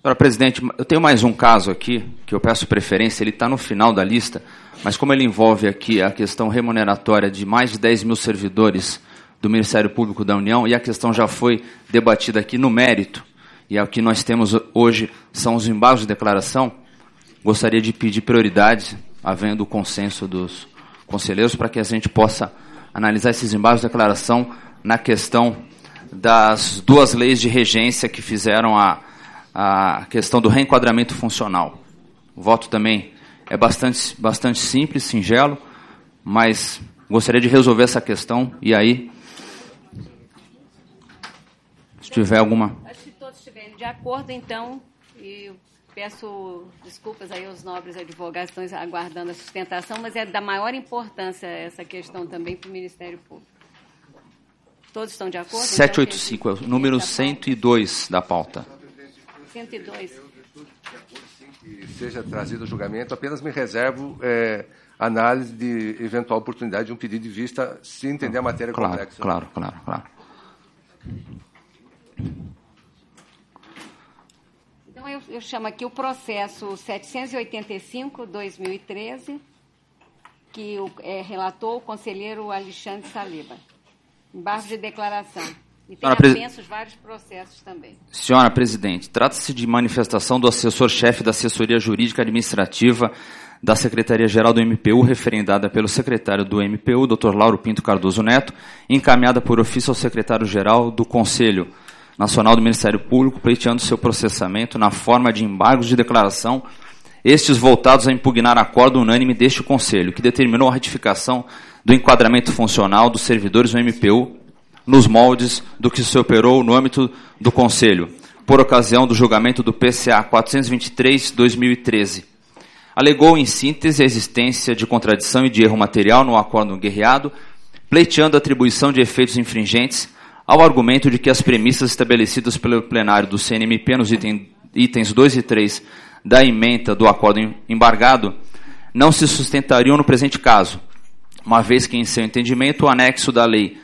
Senhora presidente, eu tenho mais um caso aqui, que eu peço preferência, ele está no final da lista, mas como ele envolve aqui a questão remuneratória de mais de 10 mil servidores do Ministério Público da União, e a questão já foi debatida aqui no mérito, e o que nós temos hoje são os embargos de declaração, gostaria de pedir prioridade, havendo o consenso dos conselheiros, para que a gente possa analisar esses embargos de declaração na questão das duas leis de regência que fizeram a questão do reenquadramento funcional. O voto também é bastante simples, singelo, mas gostaria de resolver essa questão, e aí, se tiver alguma... Acho que todos estiverem de acordo, então, e peço desculpas aí aos nobres advogados que estão aguardando a sustentação, mas é da maior importância essa questão também para o Ministério Público. Todos estão de acordo? 785, então, é o número 102 da pauta. 102. Que seja trazido ao julgamento, apenas me reservo análise de eventual oportunidade de um pedido de vista, se entender a matéria complexa. Claro. Então, eu chamo aqui o processo 785-2013, que relatou o conselheiro Alexandre Saliba. Embargo de declaração. E tem apensos vários processos também. Senhora presidente, trata-se de manifestação do assessor-chefe da Assessoria Jurídica Administrativa da Secretaria-Geral do MPU, referendada pelo secretário do MPU, Dr. Lauro Pinto Cardoso Neto, encaminhada por ofício ao secretário-geral do Conselho Nacional do Ministério Público, pleiteando seu processamento na forma de embargos de declaração, estes voltados a impugnar acordo unânime deste Conselho, que determinou a ratificação do enquadramento funcional dos servidores do MPU nos moldes do que se operou no âmbito do Conselho, por ocasião do julgamento do PCA 423/2013. Alegou, em síntese, a existência de contradição e de erro material no acordo guerreado, pleiteando a atribuição de efeitos infringentes ao argumento de que as premissas estabelecidas pelo plenário do CNMP nos itens 2 e 3 da ementa do acordo embargado não se sustentariam no presente caso, uma vez que, em seu entendimento, o anexo da Lei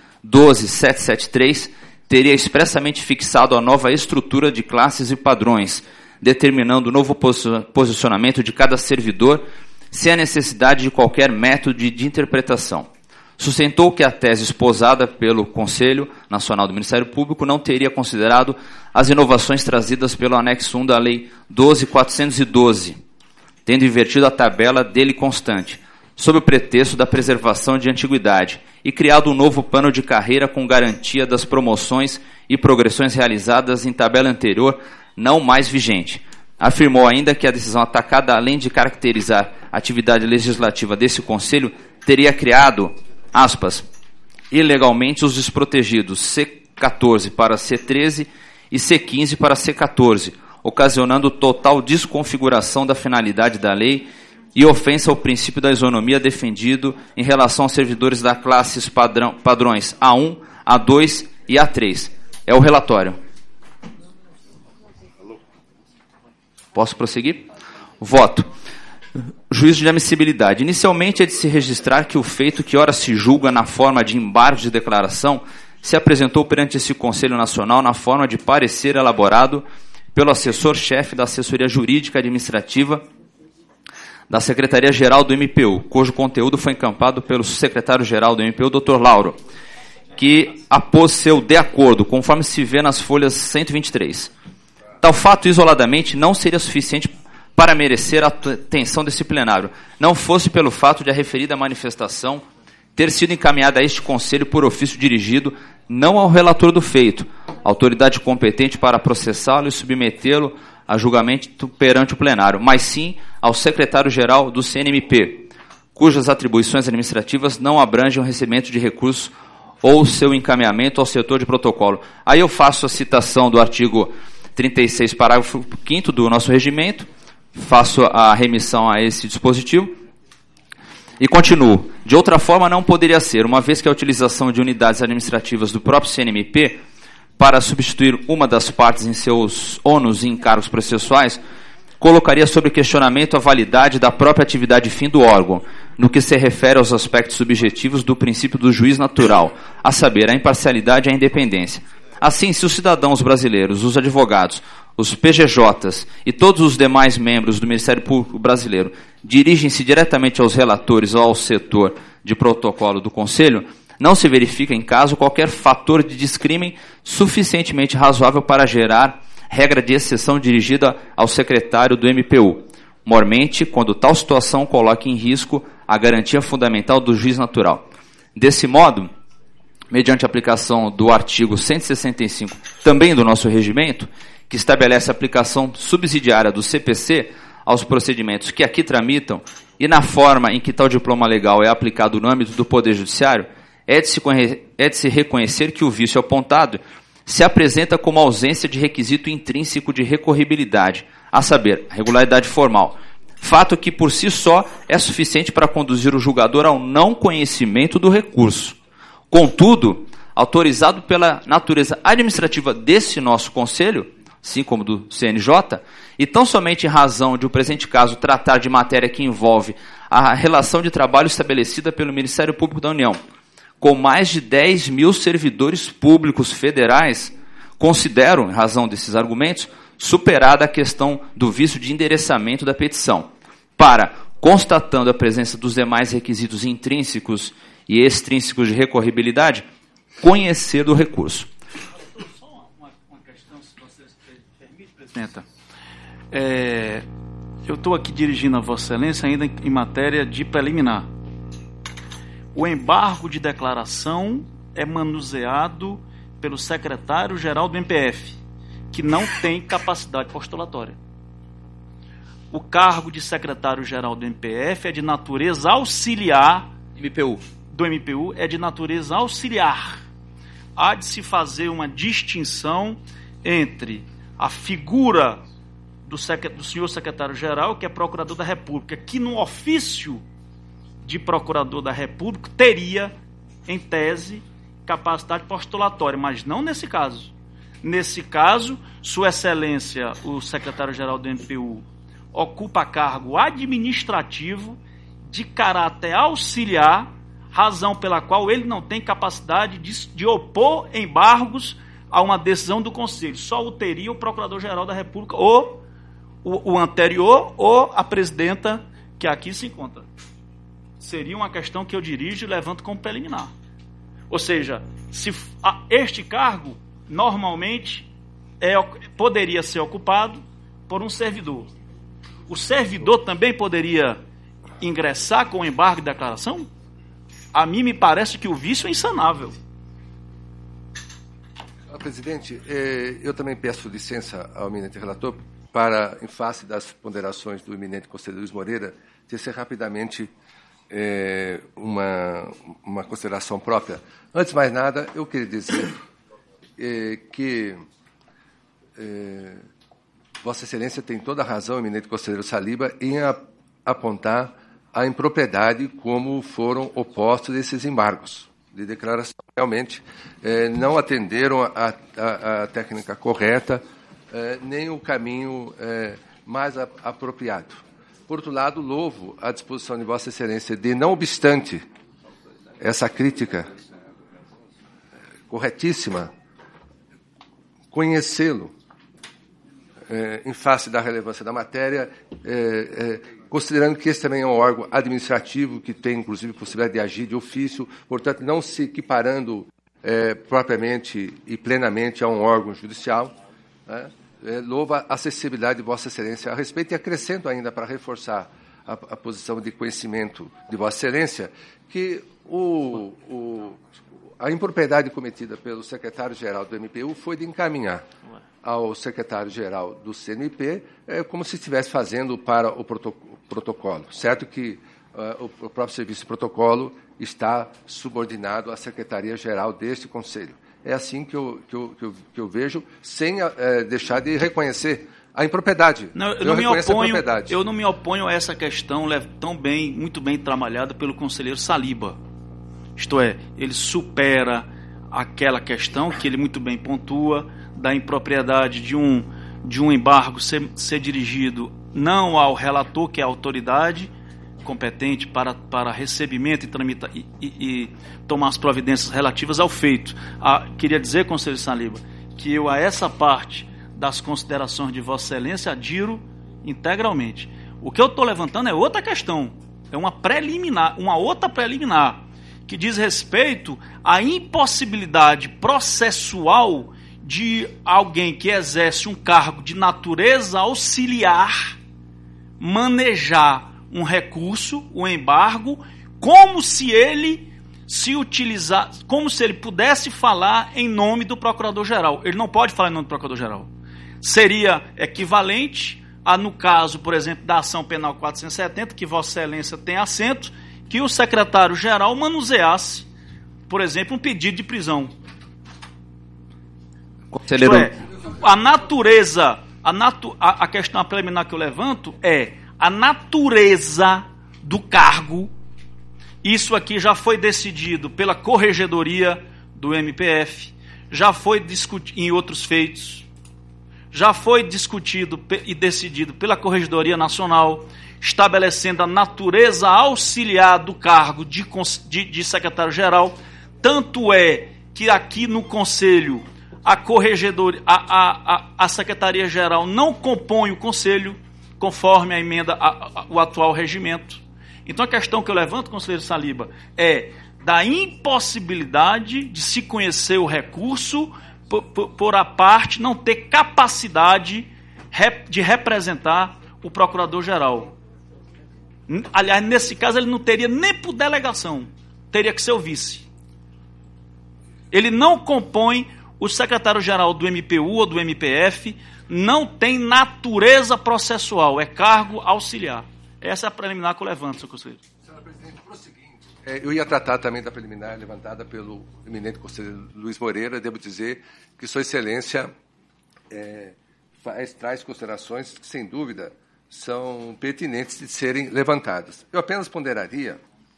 12.773 teria expressamente fixado a nova estrutura de classes e padrões, determinando o novo posicionamento de cada servidor sem a necessidade de qualquer método de interpretação. Sustentou que a tese esposada pelo Conselho Nacional do Ministério Público não teria considerado as inovações trazidas pelo anexo 1 da Lei 12.412, tendo invertido a tabela dele constante, sob o pretexto da preservação de antiguidade, e criado um novo plano de carreira com garantia das promoções e progressões realizadas em tabela anterior, não mais vigente. Afirmou ainda que a decisão atacada, além de caracterizar a atividade legislativa desse Conselho, teria criado, aspas, ilegalmente os desprotegidos C14 para C13 e C15 para C14, ocasionando total desconfiguração da finalidade da lei e ofensa ao princípio da isonomia defendido em relação aos servidores da classes padrões A1, A2 e A3. É o relatório. Posso prosseguir? Voto. Juízo de admissibilidade. Inicialmente é de se registrar que o feito que ora se julga na forma de embargo de declaração se apresentou perante esse Conselho Nacional na forma de parecer elaborado pelo assessor-chefe da Assessoria Jurídica Administrativa da Secretaria-Geral do MPU, cujo conteúdo foi encampado pelo secretário-geral do MPU, Dr. Lauro, que apôs seu de acordo, conforme se vê nas folhas 123. Tal fato, isoladamente, não seria suficiente para merecer a atenção desse plenário, não fosse pelo fato de a referida manifestação ter sido encaminhada a este Conselho por ofício dirigido não ao relator do feito, autoridade competente para processá-lo e submetê-lo a julgamento perante o plenário, mas sim ao secretário-geral do CNMP, cujas atribuições administrativas não abrangem o recebimento de recursos ou seu encaminhamento ao setor de protocolo. Aí eu faço a citação do artigo 36, parágrafo 5º do nosso regimento, faço a remissão a esse dispositivo e continuo. De outra forma, não poderia ser, uma vez que a utilização de unidades administrativas do próprio CNMP para substituir uma das partes em seus ônus e encargos processuais colocaria sob questionamento a validade da própria atividade fim do órgão, no que se refere aos aspectos subjetivos do princípio do juiz natural, a saber, a imparcialidade e a independência. Assim, se os cidadãos brasileiros, os advogados os PGJs e todos os demais membros do Ministério Público Brasileiro dirigem-se diretamente aos relatores ou ao setor de protocolo do Conselho, não se verifica em caso qualquer fator de descrime suficientemente razoável para gerar regra de exceção dirigida ao secretário do MPU, mormente quando tal situação coloque em risco a garantia fundamental do juiz natural. Desse modo, mediante a aplicação do artigo 165, também do nosso regimento, que estabelece a aplicação subsidiária do CPC aos procedimentos que aqui tramitam e na forma em que tal diploma legal é aplicado no âmbito do Poder Judiciário, é de se reconhecer que o vício apontado se apresenta como ausência de requisito intrínseco de recorribilidade, a saber, a regularidade formal, fato que por si só é suficiente para conduzir o julgador ao não conhecimento do recurso. Contudo, autorizado pela natureza administrativa desse nosso Conselho, assim como do CNJ, e tão somente em razão de o presente caso tratar de matéria que envolve a relação de trabalho estabelecida pelo Ministério Público da União, com mais de 10 mil servidores públicos federais, considero, em razão desses argumentos, superada a questão do vício de endereçamento da petição, para, constatando a presença dos demais requisitos intrínsecos e extrínsecos de recorribilidade, conhecer do recurso. Só uma questão, se você permite, presidenta. Eu estou aqui dirigindo a Vossa Excelência ainda em matéria de preliminar. O embargo de declaração é manuseado pelo secretário-geral do MPF, que não tem capacidade postulatória. O cargo de secretário-geral do MPF é de natureza auxiliar. Do MPU é de natureza auxiliar. Há de se fazer uma distinção entre a figura do senhor secretário-geral, que é procurador da República, que no ofício de procurador da República teria, em tese, capacidade postulatória, mas não nesse caso. Nesse caso, Sua Excelência, o secretário-geral do MPU, ocupa cargo administrativo de caráter auxiliar, razão pela qual ele não tem capacidade de opor embargos a uma decisão do Conselho. Só o teria o Procurador-Geral da República, ou o anterior, ou a presidenta que aqui se encontra. Seria uma questão que eu dirijo e levanto como preliminar. Ou seja, este cargo, normalmente, poderia ser ocupado por um servidor. O servidor também poderia ingressar com embargo de declaração? A mim me parece que o vício é insanável. Presidente, eu também peço licença ao eminente relator para, em face das ponderações do eminente conselheiro Luiz Moreira, tecer rapidamente uma consideração própria. Antes de mais nada, eu queria dizer que Vossa Excelência tem toda a razão, eminente conselheiro Saliba, em apontar a impropriedade como foram opostos esses embargos de declaração. Realmente, não atenderam a técnica correta, nem o caminho mais apropriado. Por outro lado, louvo a disposição de Vossa Excelência de, não obstante essa crítica corretíssima, conhecê-lo em face da relevância da matéria, considerando que esse também é um órgão administrativo que tem, inclusive, possibilidade de agir de ofício, portanto, não se equiparando propriamente e plenamente a um órgão judicial, né? Louvo a acessibilidade de Vossa Excelência a respeito e acrescento ainda, para reforçar a posição de conhecimento de Vossa Excelência, que a impropriedade cometida pelo secretário-geral do MPU foi de encaminhar ao secretário-geral do CNP como se estivesse fazendo para o protocolo. Certo que o próprio serviço de protocolo está subordinado à Secretaria-Geral deste Conselho. É assim que eu vejo, sem deixar de reconhecer a impropriedade. Eu não me oponho a essa questão muito bem trabalhada pelo conselheiro Saliba. Isto é, ele supera aquela questão que ele muito bem pontua, da impropriedade de um embargo ser dirigido não ao relator, que é a autoridade competente para recebimento e tomar as providências relativas ao feito. Queria dizer, conselheiro Saliba, que eu, a essa parte das considerações de Vossa Excelência, adiro integralmente. O que eu estou levantando é outra questão, é uma outra preliminar, que diz respeito à impossibilidade processual de alguém que exerce um cargo de natureza auxiliar manejar um recurso, o embargo, como se ele pudesse falar em nome do Procurador-Geral. Ele não pode falar em nome do Procurador-Geral. Seria equivalente a, no caso, por exemplo, da ação penal 470, que Vossa Excelência tem assento, que o secretário-geral manuseasse, por exemplo, um pedido de prisão. Conselheiro... A natureza, a questão preliminar que eu levanto é a natureza do cargo. Isso aqui já foi decidido pela Corregedoria do MPF, já foi discutido em outros feitos, já foi discutido e decidido pela Corregedoria Nacional, estabelecendo a natureza auxiliar do cargo de secretário-geral. Tanto é que aqui no Conselho a Corregedoria, a Secretaria-Geral não compõe o Conselho, conforme a emenda, o atual regimento. Então a questão que eu levanto, conselheiro Saliba, é da impossibilidade de se conhecer o recurso por a parte não ter capacidade de representar o Procurador-Geral. Aliás, nesse caso ele não teria nem por delegação, teria que ser o vice. Ele não compõe, o secretário-geral do MPU ou do MPF não tem natureza processual, é cargo auxiliar. Essa é a preliminar que eu levanto, senhor conselheiro. Senhora presidente, para o seguinte, eu ia tratar também da preliminar levantada pelo eminente conselheiro Luiz Moreira. Devo dizer que Sua Excelência traz considerações que, sem dúvida, são pertinentes de serem levantadas. Eu apenas ponderaria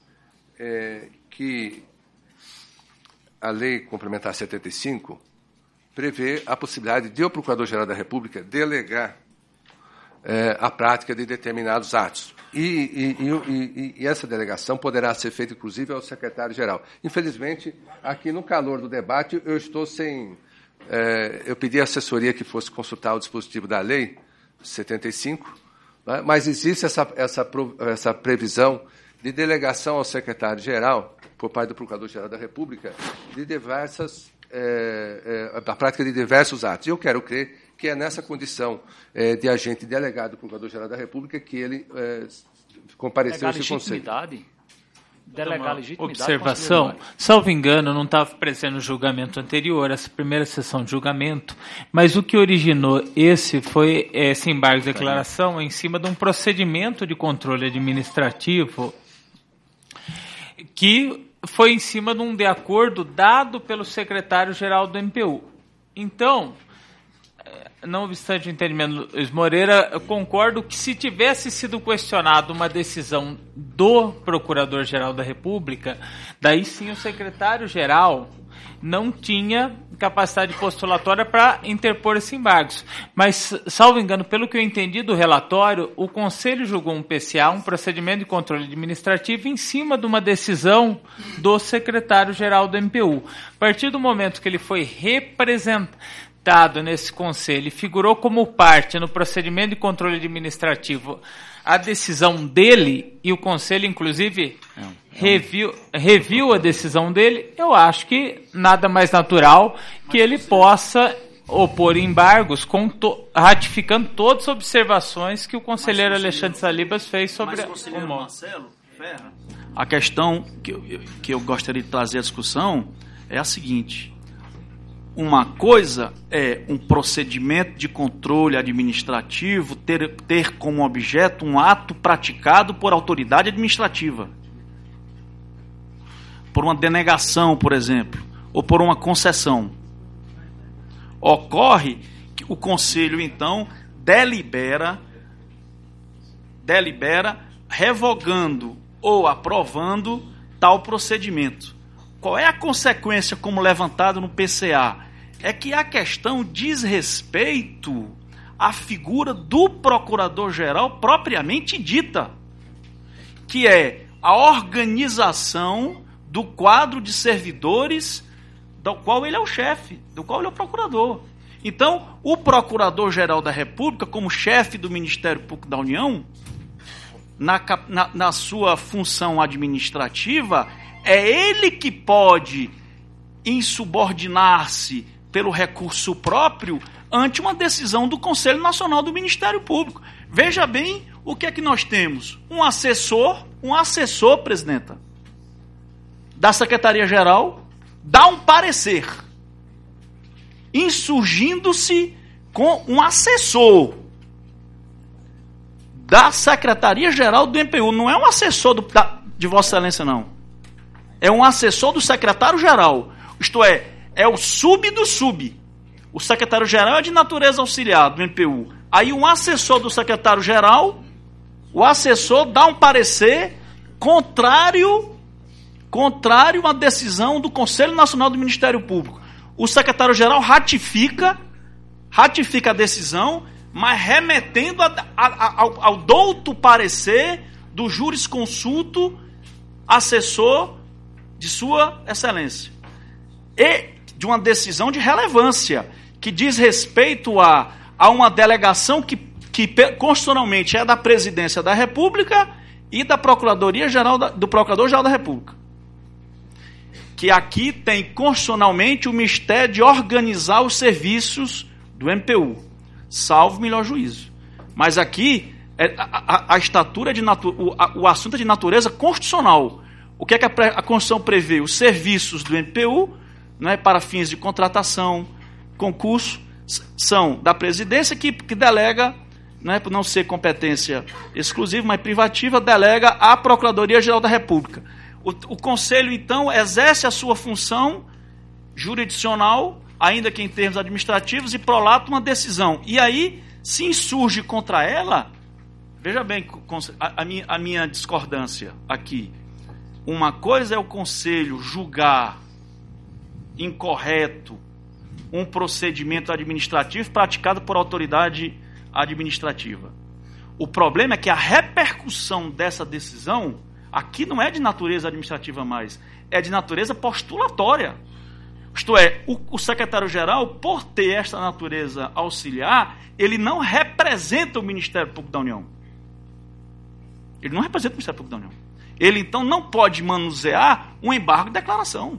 que a Lei Complementar 75 prevê a possibilidade de o Procurador-Geral da República delegar a prática de determinados atos. E essa delegação poderá ser feita, inclusive, ao secretário-geral. Infelizmente, aqui no calor do debate, eu estou sem... eu pedi à assessoria que fosse consultar o dispositivo da Lei 75, né, mas existe essa previsão de delegação ao secretário-geral, por parte do Procurador-Geral da República, de da prática de diversos atos. E eu quero crer que é nessa condição de agente delegado do Procurador-Geral da República que ele compareceu ao Conselho. Delegar legitimidade. Observação, salvo engano, não estava presente no julgamento anterior, essa primeira sessão de julgamento, mas o que originou esse embargo de declaração em cima de um procedimento de controle administrativo que foi em cima de um de acordo dado pelo secretário-geral do MPU. Então, não obstante o entendimento do Luiz Moreira, eu concordo que se tivesse sido questionado uma decisão do Procurador-Geral da República, daí sim o secretário-geral não tinha capacidade postulatória para interpor esse embargo. Mas, salvo engano, pelo que eu entendi do relatório, o Conselho julgou um PCA, um procedimento de controle administrativo, em cima de uma decisão do secretário-geral do MPU. A partir do momento que ele foi representado nesse Conselho e figurou como parte no procedimento de controle administrativo a decisão dele, e o Conselho, inclusive, reviu a decisão dele, eu acho que nada mais natural que ele possa opor embargos, ratificando todas as observações que o conselheiro Alexandre Salibas fez sobre o Marcelo Ferra. A questão que eu gostaria de trazer à discussão é a seguinte: uma coisa é um procedimento de controle administrativo ter como objeto um ato praticado por autoridade administrativa, por uma denegação, por exemplo, ou por uma concessão. Ocorre que o Conselho, então, delibera revogando ou aprovando tal procedimento. Qual é a consequência, como levantado no PCA? É que a questão diz respeito à figura do Procurador-Geral propriamente dita, que é a organização do quadro de servidores do qual ele é o chefe, do qual ele é o procurador. Então, o Procurador-Geral da República, como chefe do Ministério Público da União, na sua função administrativa, é ele que pode insubordinar-se pelo recurso próprio ante uma decisão do Conselho Nacional do Ministério Público. Veja bem o que é que nós temos. Um assessor, presidenta, da Secretaria-Geral, dá um parecer, insurgindo-se com um assessor da Secretaria-Geral do MPU. Não é um assessor de Vossa Excelência, não. É um assessor do secretário-geral. Isto é o sub do sub. O secretário-geral é de natureza auxiliar do MPU. Aí um assessor do secretário-geral, o assessor dá um parecer contrário à decisão do Conselho Nacional do Ministério Público. O secretário-geral ratifica a decisão, mas remetendo ao douto parecer do jurisconsulto assessor de Sua Excelência. E de uma decisão de relevância, que diz respeito a uma delegação que constitucionalmente é da Presidência da República e da Procuradoria-Geral do Procurador-Geral da República. Que aqui tem constitucionalmente o mistério de organizar os serviços do MPU, salvo melhor juízo. Mas aqui a estatura o assunto é de natureza constitucional. O que é que a Constituição prevê? Os serviços do MPU, né, para fins de contratação, concurso, são da presidência que delega, né, por não ser competência exclusiva, mas privativa, delega à Procuradoria-Geral da República. O Conselho, então, exerce a sua função jurisdicional, ainda que em termos administrativos, e prolata uma decisão. E aí, se insurge contra ela, veja bem a minha discordância aqui. Uma coisa é o Conselho julgar incorreto um procedimento administrativo praticado por autoridade administrativa. O problema é que a repercussão dessa decisão aqui não é de natureza administrativa mais, é de natureza postulatória. Isto é, o secretário-geral, por ter esta natureza auxiliar, ele não representa o Ministério Público da União. Ele não representa o Ministério Público da União. Ele, então, não pode manusear um embargo de declaração.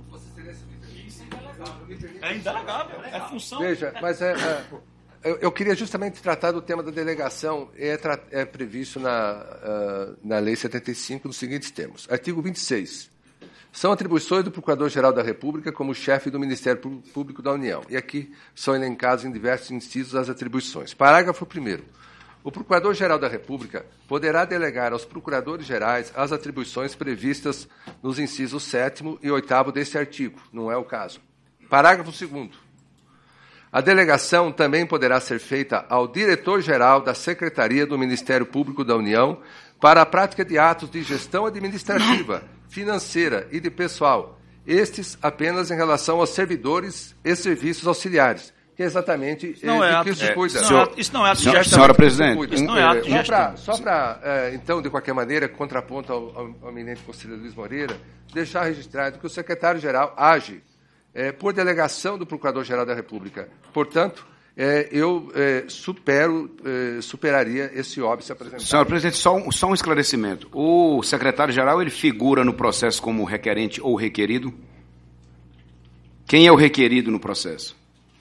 É indelegável. É função... Veja, mas eu queria justamente tratar do tema da delegação. É previsto na Lei 75 nos seguintes termos. Artigo 26. São atribuições do Procurador-Geral da República como chefe do Ministério Público da União. E aqui são elencados em diversos incisos as atribuições. Parágrafo 1º. O Procurador-Geral da República poderá delegar aos Procuradores-Gerais as atribuições previstas nos incisos 7º e 8º deste artigo. Não é o caso. Parágrafo 2º. A delegação também poderá ser feita ao Diretor-Geral da Secretaria do Ministério Público da União para a prática de atos de gestão administrativa, financeira e de pessoal, estes apenas em relação aos servidores e serviços auxiliares, que é exatamente de que se cuida. Isso não é ato de gestão. Senhora Presidente. Isso não é ato de gestão. Só para, então, de qualquer maneira, contraponto ao eminente conselheiro Luiz Moreira, deixar registrado que o secretário-geral age por delegação do Procurador-Geral da República. Portanto, eu superaria esse óbice apresentado. Senhora Presidente, só um esclarecimento. O secretário-geral, ele figura no processo como requerente ou requerido? Quem é o requerido no processo?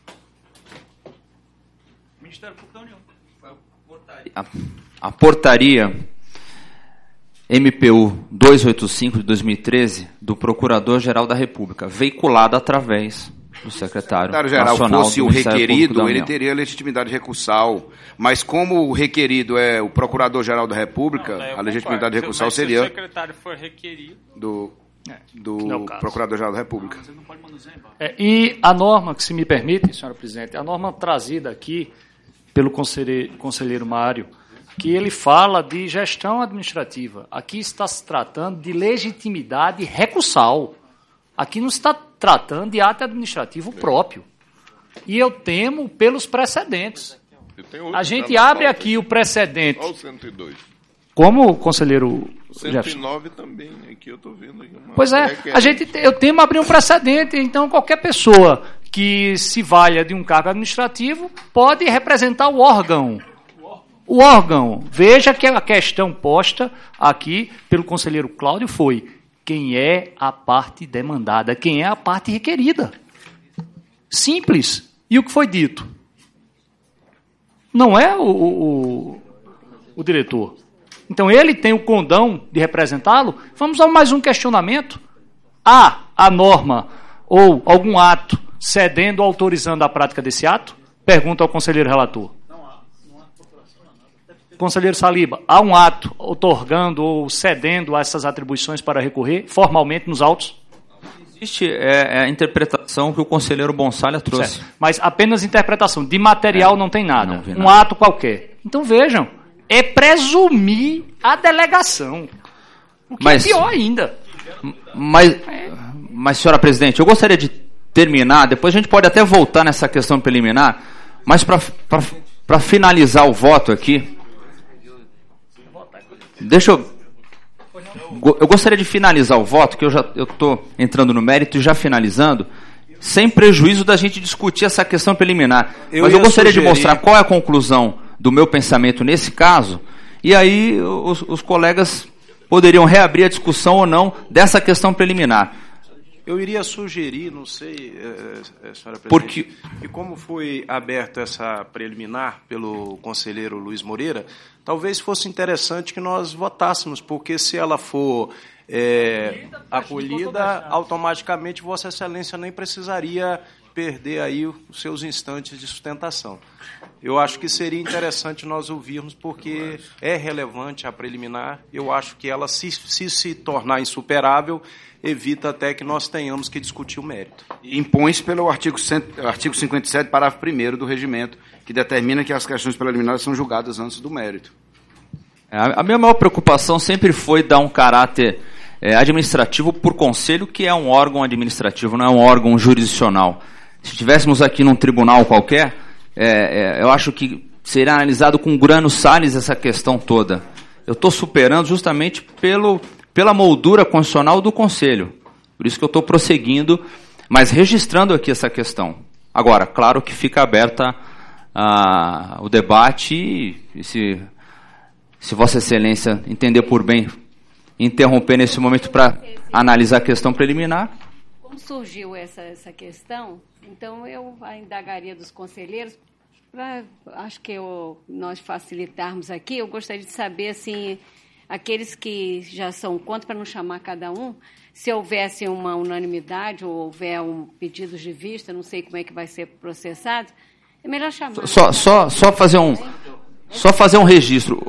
Ministério Público da União. A portaria MPU 285 de 2013 do Procurador-Geral da República, veiculada através do secretário nacional fosse do o requerido, ele União. teria legitimidade recursal. Mas como o requerido é o Procurador-Geral da República, a legitimidade recursal seria se o secretário for requerido do Procurador-Geral da República. E a norma, que se me permite, senhora Presidente, a norma trazida aqui pelo conselheiro Mário, que ele fala de gestão administrativa. Aqui está se tratando de legitimidade recursal. Aqui não se está tratando de ato administrativo próprio. E eu temo pelos precedentes. A gente abre aqui o precedente. Olha o 102. como o conselheiro 109 também, aqui eu estou vendo. Pois é, eu temo abrir um precedente, então qualquer pessoa que se valha de um cargo administrativo pode representar o órgão. O órgão. Veja que a questão posta aqui pelo conselheiro Cláudio foi quem é a parte demandada, quem é a parte requerida. Simples. E o que foi dito? Não é o diretor. Então, ele tem o condão de representá-lo. Vamos a mais um questionamento. Há a norma ou algum ato cedendo ou autorizando a prática desse ato? Pergunta ao conselheiro relator. Não há Conselheiro Saliba, há um ato outorgando ou cedendo a essas atribuições para recorrer formalmente nos autos? Existe a interpretação que o conselheiro Bonsalha trouxe. Certo. Mas apenas interpretação. De material não tem nada. Não vi nada. Um ato qualquer. Então, vejam. É presumir a delegação. O que é pior ainda. Mas, senhora presidente, eu gostaria de terminar, depois a gente pode até voltar nessa questão preliminar, mas para finalizar o voto aqui, eu gostaria de finalizar o voto, que eu estou entrando no mérito e já finalizando, sem prejuízo da gente discutir essa questão preliminar. Mas eu gostaria de mostrar qual é a conclusão do meu pensamento nesse caso, e aí os colegas poderiam reabrir a discussão ou não dessa questão preliminar. Eu iria sugerir, não sei, senhora presidente, porque e como foi aberta essa preliminar pelo conselheiro Luiz Moreira, talvez fosse interessante que nós votássemos, porque se ela for acolhida, automaticamente Vossa Excelência nem precisaria perder aí os seus instantes de sustentação. Eu acho que seria interessante nós ouvirmos, porque é relevante a preliminar. Eu acho que ela, se tornar insuperável, evita até que nós tenhamos que discutir o mérito. Impõe-se pelo artigo 57, parágrafo 1º do regimento, que determina que as questões preliminares são julgadas antes do mérito. A minha maior preocupação sempre foi dar um caráter administrativo por conselho, que é um órgão administrativo, não é um órgão jurisdicional. Se estivéssemos aqui num tribunal qualquer, eu acho que seria analisado com Grano Salles essa questão toda. Eu estou superando justamente pela moldura constitucional do Conselho. Por isso que eu estou prosseguindo, mas registrando aqui essa questão. Agora, claro que fica aberta o debate e se Vossa Excelência entender por bem interromper nesse momento para analisar a questão preliminar. Como surgiu essa questão, então eu indagaria dos conselheiros, acho que nós facilitarmos aqui, eu gostaria de saber, assim, aqueles que já são contra, para não chamar cada um, se houvesse uma unanimidade ou houver pedidos de vista, não sei como é que vai ser processado, é melhor chamar. Só fazer um registro.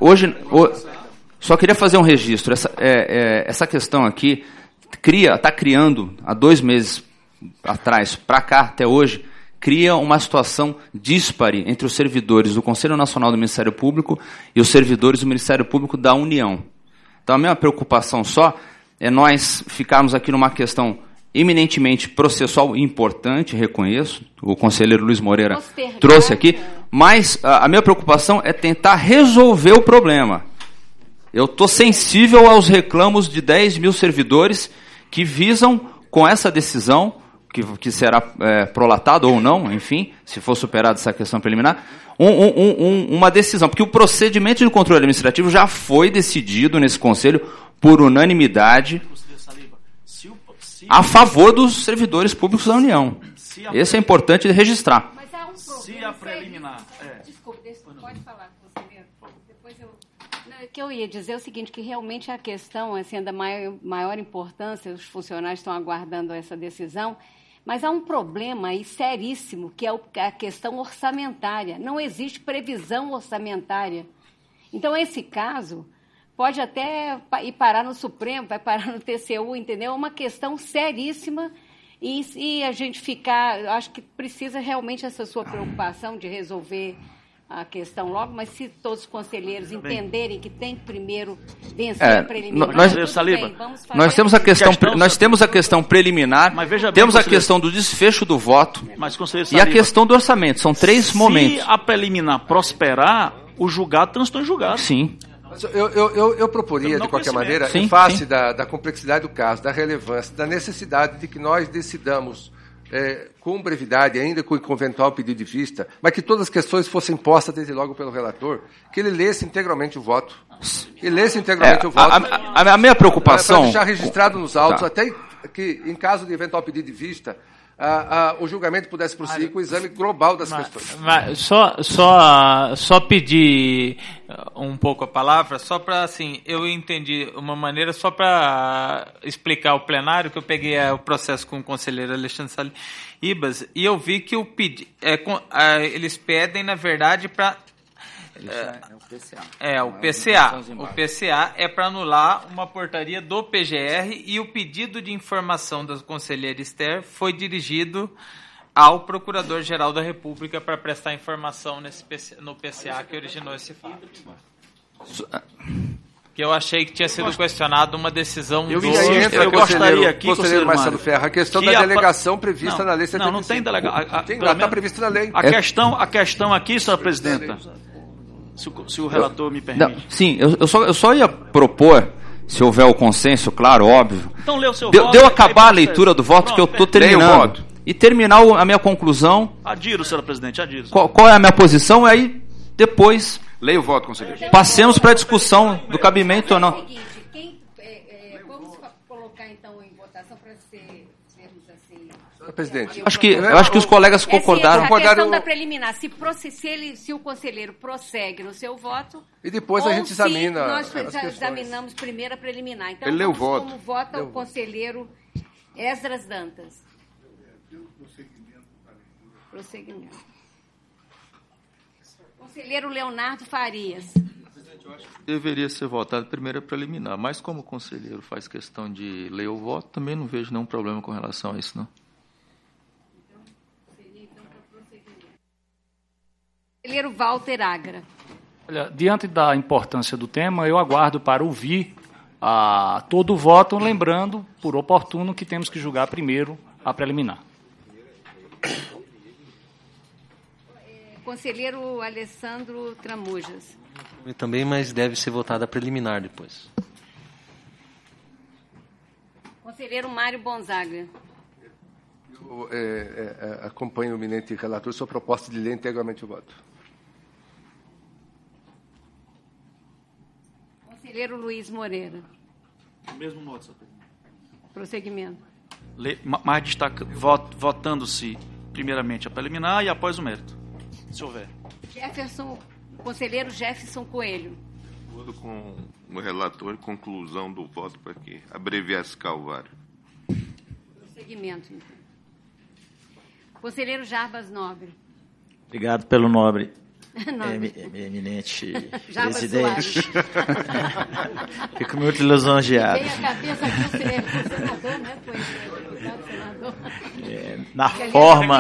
Só queria fazer um registro. Essa questão aqui está criando, há 2 meses atrás, para cá até hoje, cria uma situação díspare entre os servidores do Conselho Nacional do Ministério Público e os servidores do Ministério Público da União. Então, a minha preocupação só é nós ficarmos aqui numa questão eminentemente processual importante, reconheço, o conselheiro Luiz Moreira trouxe aqui, mas a minha preocupação é tentar resolver o problema. Eu estou sensível aos reclamos de 10 mil servidores que visam, com essa decisão, que será prolatada ou não, enfim, se for superada essa questão preliminar, uma decisão. Porque o procedimento de controle administrativo já foi decidido nesse Conselho por unanimidade a favor dos servidores públicos da União. Esse é importante registrar. Mas há um problema. Se a preliminar... Desculpe, pode falar, conselheiro. Depois o que eu ia dizer é o seguinte, que realmente a questão, assim, da maior importância, os funcionários estão aguardando essa decisão, mas há um problema aí seríssimo, que é a questão orçamentária. Não existe previsão orçamentária. Então, esse caso pode até ir parar no Supremo, vai parar no TCU, entendeu? É uma questão seríssima e a gente acho que precisa realmente essa sua preocupação de resolver a questão logo, mas se todos os conselheiros entenderem que tem que primeiro vencer a preliminar, nós temos a questão preliminar, temos a questão do desfecho do voto e a questão do orçamento. São 3 momentos. Se a preliminar prosperar, o julgado transitou em julgado. Sim. Eu proporia, de qualquer maneira, em face da complexidade do caso, da relevância, da necessidade de que nós decidamos com brevidade, ainda com eventual pedido de vista, mas que todas as questões fossem postas desde logo pelo relator, que ele lesse integralmente o voto. A minha preocupação... Para deixar registrado nos autos, até que, em caso de eventual pedido de vista, o julgamento pudesse prosseguir com o exame global das questões. Só pedir um pouco a palavra, só para, assim, eu entendi uma maneira, só para explicar ao plenário, que eu peguei o processo com o conselheiro Alexandre Salibas, e eu vi que eles pedem, na verdade, para... o PCA. O PCA é para anular uma portaria do PGR e o pedido de informação da conselheira Esther foi dirigido ao Procurador-Geral da República para prestar informação no PCA que originou esse fato. Que eu achei que tinha sido questionado uma decisão eu gostaria aqui, conselheiro Marcelo Ferro, a questão da delegação prevista na lei 75. Não tem delegação. Está prevista na lei. A questão aqui, senhora presidenta, se o relator me permite. Não, sim, eu só ia propor, se houver o consenso, claro, óbvio. Então lê o seu voto. Deu acabar a leitura do voto, que eu estou terminando. E terminar a minha conclusão. Adiro, senhora presidente, adiro. Qual é a minha posição? E aí, depois... Leia o voto, conselheiro. Passemos para a discussão do cabimento ou não. Vamos colocar, então, em votação para sermos assim... Presidente. Eu acho que os colegas concordaram. A questão da preliminar, se o conselheiro prossegue no seu voto... E depois a gente examina nós examinamos primeiro a preliminar. Então, ele leu o voto. Como vota o conselheiro Esdras Dantas? Prosseguimento. Conselheiro Leonardo Farias. Deveria ser votado primeiro a preliminar, mas como o conselheiro faz questão de ler o voto, também não vejo nenhum problema com relação a isso, não. Conselheiro Walter Agra. Olha, diante da importância do tema, eu aguardo para ouvir todo o voto, lembrando, por oportuno, que temos que julgar primeiro a preliminar. Conselheiro Alessandro Tramujas. Também, mas deve ser votada preliminar depois. Conselheiro Mário Bonzaga. Eu acompanho o eminente relator sua proposta de ler integralmente o voto. Conselheiro Luiz Moreira. Mesmo modo, senhor presidente. Prosseguimento. Mais destaca, votando-se primeiramente a preliminar e após o mérito, se houver. Conselheiro Jefferson Coelho. De acordo com o relator, conclusão do voto para que abreviar esse calvário. Prosseguimento. Então. Conselheiro Jarbas Nobre. Obrigado pelo nobre. Eminente presidente. Fico muito lisonjeado. Tem a cabeça aqui, o senador, né? Foi deputado senador. Na forma.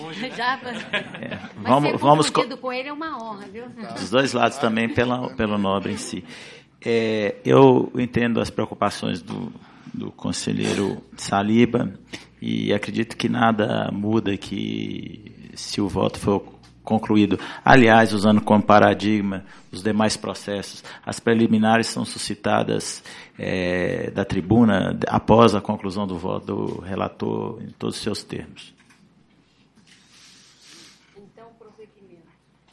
Vamos com ele é uma honra, viu? Dos dois lados também, pelo nobre em si. Eu entendo as preocupações do conselheiro Saliba e acredito que nada muda que se o voto for concluído. Aliás, usando como paradigma os demais processos, as preliminares são suscitadas da tribuna após a conclusão do voto do relator em todos os seus termos. Então, prosseguimento.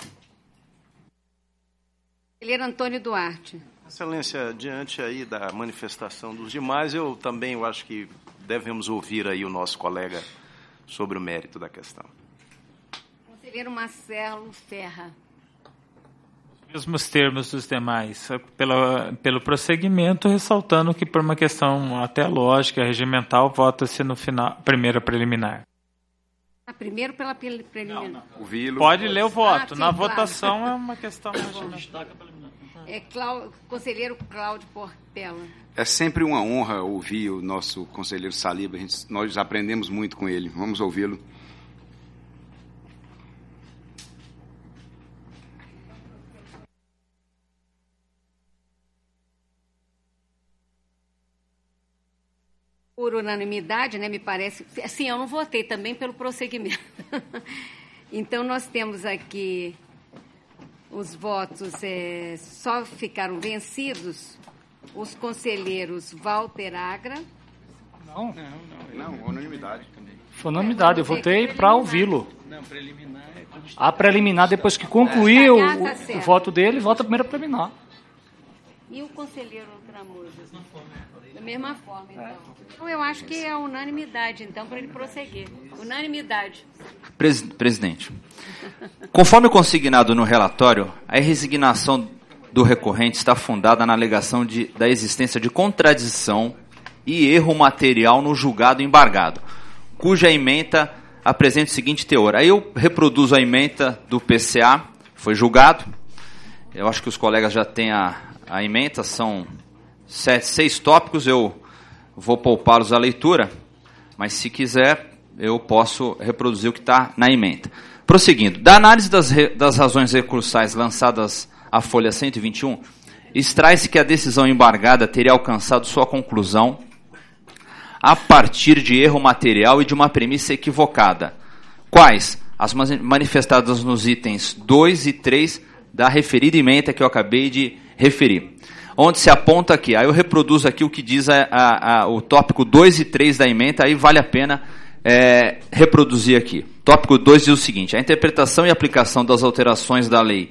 Conselheiro Antônio Duarte. Excelência, diante aí da manifestação dos demais, eu acho que devemos ouvir aí o nosso colega sobre o mérito da questão. Conselheiro Marcelo Ferra. Os mesmos termos dos demais, pelo prosseguimento, ressaltando que por uma questão até lógica, regimental, vota-se no final, primeira preliminar. Primeiro pela preliminar. Pode ler o voto. Sim, na claro. votação é uma questão regimental. Conselheiro Cláudio Portela. É sempre uma honra ouvir o nosso conselheiro Saliba. Nós aprendemos muito com ele. Vamos ouvi-lo. Por unanimidade, né, me parece... Sim, eu não votei também pelo prosseguimento. Então, nós temos aqui os votos só ficaram vencidos os conselheiros Walter Agra. Não, unanimidade. Foi unanimidade, eu votei para ouvi-lo. Não, preliminar é quando... A preliminar, depois que concluir o voto dele, vota a primeira preliminar. E o conselheiro Tramujas? Da mesma forma, então. Então, eu acho que é a unanimidade, então, para ele prosseguir. Unanimidade. Presidente, conforme consignado no relatório, a resignação do recorrente está fundada na alegação da existência de contradição e erro material no julgado embargado, cuja ementa apresenta o seguinte teor. Aí eu reproduzo a ementa do PCA, foi julgado. Eu acho que os colegas já têm a ementa, são 6 tópicos, eu vou poupá-los à leitura, mas se quiser eu posso reproduzir o que está na ementa. Prosseguindo, da análise das razões recursais lançadas à folha 121, extrai-se que a decisão embargada teria alcançado sua conclusão a partir de erro material e de uma premissa equivocada. Quais? As manifestadas nos itens 2 e 3 da referida ementa que eu acabei de referir. Onde se aponta aqui, aí eu reproduzo aqui o que diz o tópico 2 e 3 da ementa, aí vale a pena reproduzir aqui. Tópico 2 diz o seguinte: a interpretação e aplicação das alterações da Lei